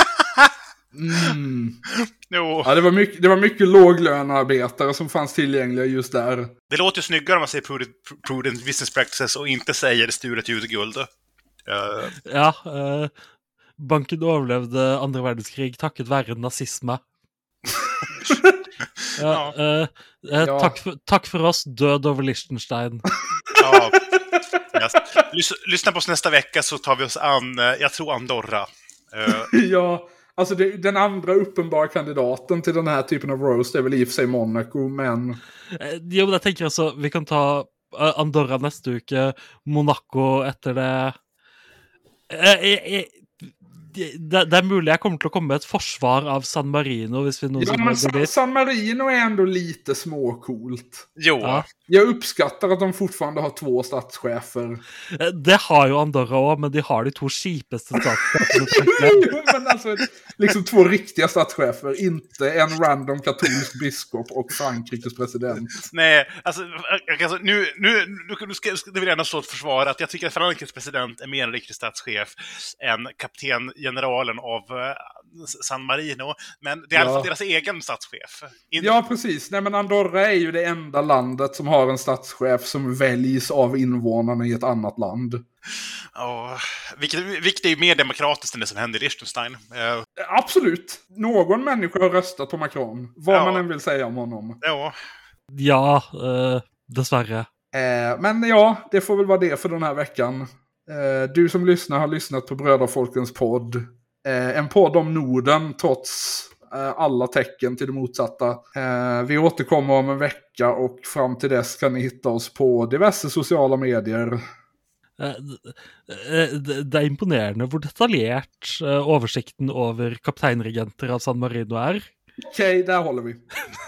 mm.
Jo,
Ja, det var mycket, det var mycket låglönearbetare som fanns tillgängliga just där.
det låter ju snyggare om man säger prudent, prudent business practices och inte säger stulet ljud och guld. Eh,
Ja, eh, banken overlevde andre verdenskrig takket være nazisme. Ja, eh, eh,
Ja.
Takk, for, takk för oss, död over Liechtenstein.
Ja. Yes. Lys lyssna på oss nästa vecka så tar vi oss an, eh, jag tror Andorra. Eh,
Ja, alltså det, den andra uppenbara kandidaten till den här typen av roast är väl i och för sig Monaco, men...
Eh, Jo, men jeg tenker altså, vi kan ta eh, Andorra neste uke, Monaco etter det. Eh, eh, eh, det, det er mulig jeg kommer til å komme med et forsvar av San Marino hvis vi
Ja,
noensinne
men
går
San,
dit.
San Marino är ändå lite småcoolt.
jo,
Ja.
Jag uppskattar att de fortfarande har två statschefer.
Eh, Det har jo Andorra også, men de har de to kjipeste statene.
Jo, men alltså, liksom två riktiga statschefer, inte en random katolsk biskop och Frankrikes president.
nej, alltså, alltså nu, nu, nu, nu ska nu vill jag ändå stå ett försvar att jag tycker att Frankrikes president är mer en riktig statschef än kaptengeneralen av eh, San Marino, men det är i alla
Ja.
fall deras egen statschef. In-
Ja, precis. Nej, men Andorra är ju det enda landet som har en statschef som väljs av invånarna i ett annat land.
Ja, vilket, vilket är ju mer demokratiskt än det som händer i Liechtenstein. Eh,
Absolut. Någon människa har röstat på Macron. Vad
Ja.
man än vill säga om honom.
ja,
Ja, eh, dessverre.
Eh, men ja, det får väl vara det för den här veckan. Eh, du som lyssnar har lyssnat på Bröderfolkens podd. Eh, en podd om Norden trots eh, alla tecken till det motsatta. Eh, vi återkommer om en vecka och fram till dess kan ni hitta oss på diverse sociala medier.
Eh, eh, Det det er imponerende hvor detaljert eh, oversikten over kapteinregenter av San Marino er.
Okej, där håller vi.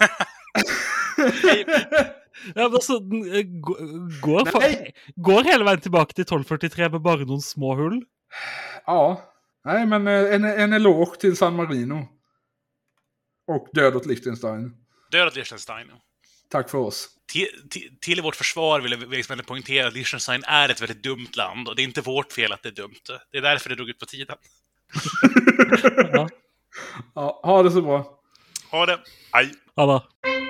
Ja, men altså, den eh, gå- går, for,
Nej.
går hele veien tilbake til tolv førtitre med bare noen små hull.
Ja, nej men eh, en, en eloge till San Marino. Och död åt Liechtenstein.
död Liechtenstein.
Tack för oss.
Till, till, till vårt försvar vill jag liksom poängtera att Liechtenstein är ett väldigt dumt land och det är inte vårt fel att det är dumt. Det är därför det drog ut på tiden.
Ja,
Ja, ha det så bra.
Ha det. Aj.
ja da.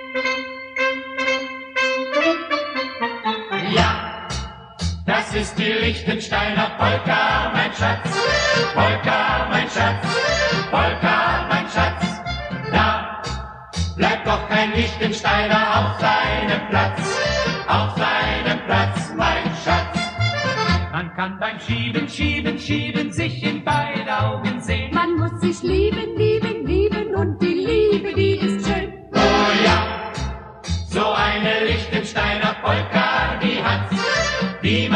Ja, das ist die Liechtensteiner Polka, mein Schatz. Polka, mein Schatz. Polka, mein Schatz. Da bleibt doch kein Liechtensteiner auf seinem Platz. Auf seinem Platz, mein Schatz. Man kann beim Schieben, Schieben, Schieben sich in beide Augen sehen.
Man muss sich lieben, lieben, lieben und die Liebe, die ist schön.
Oh ja, so eine Liechtensteiner Polka, die hat's, die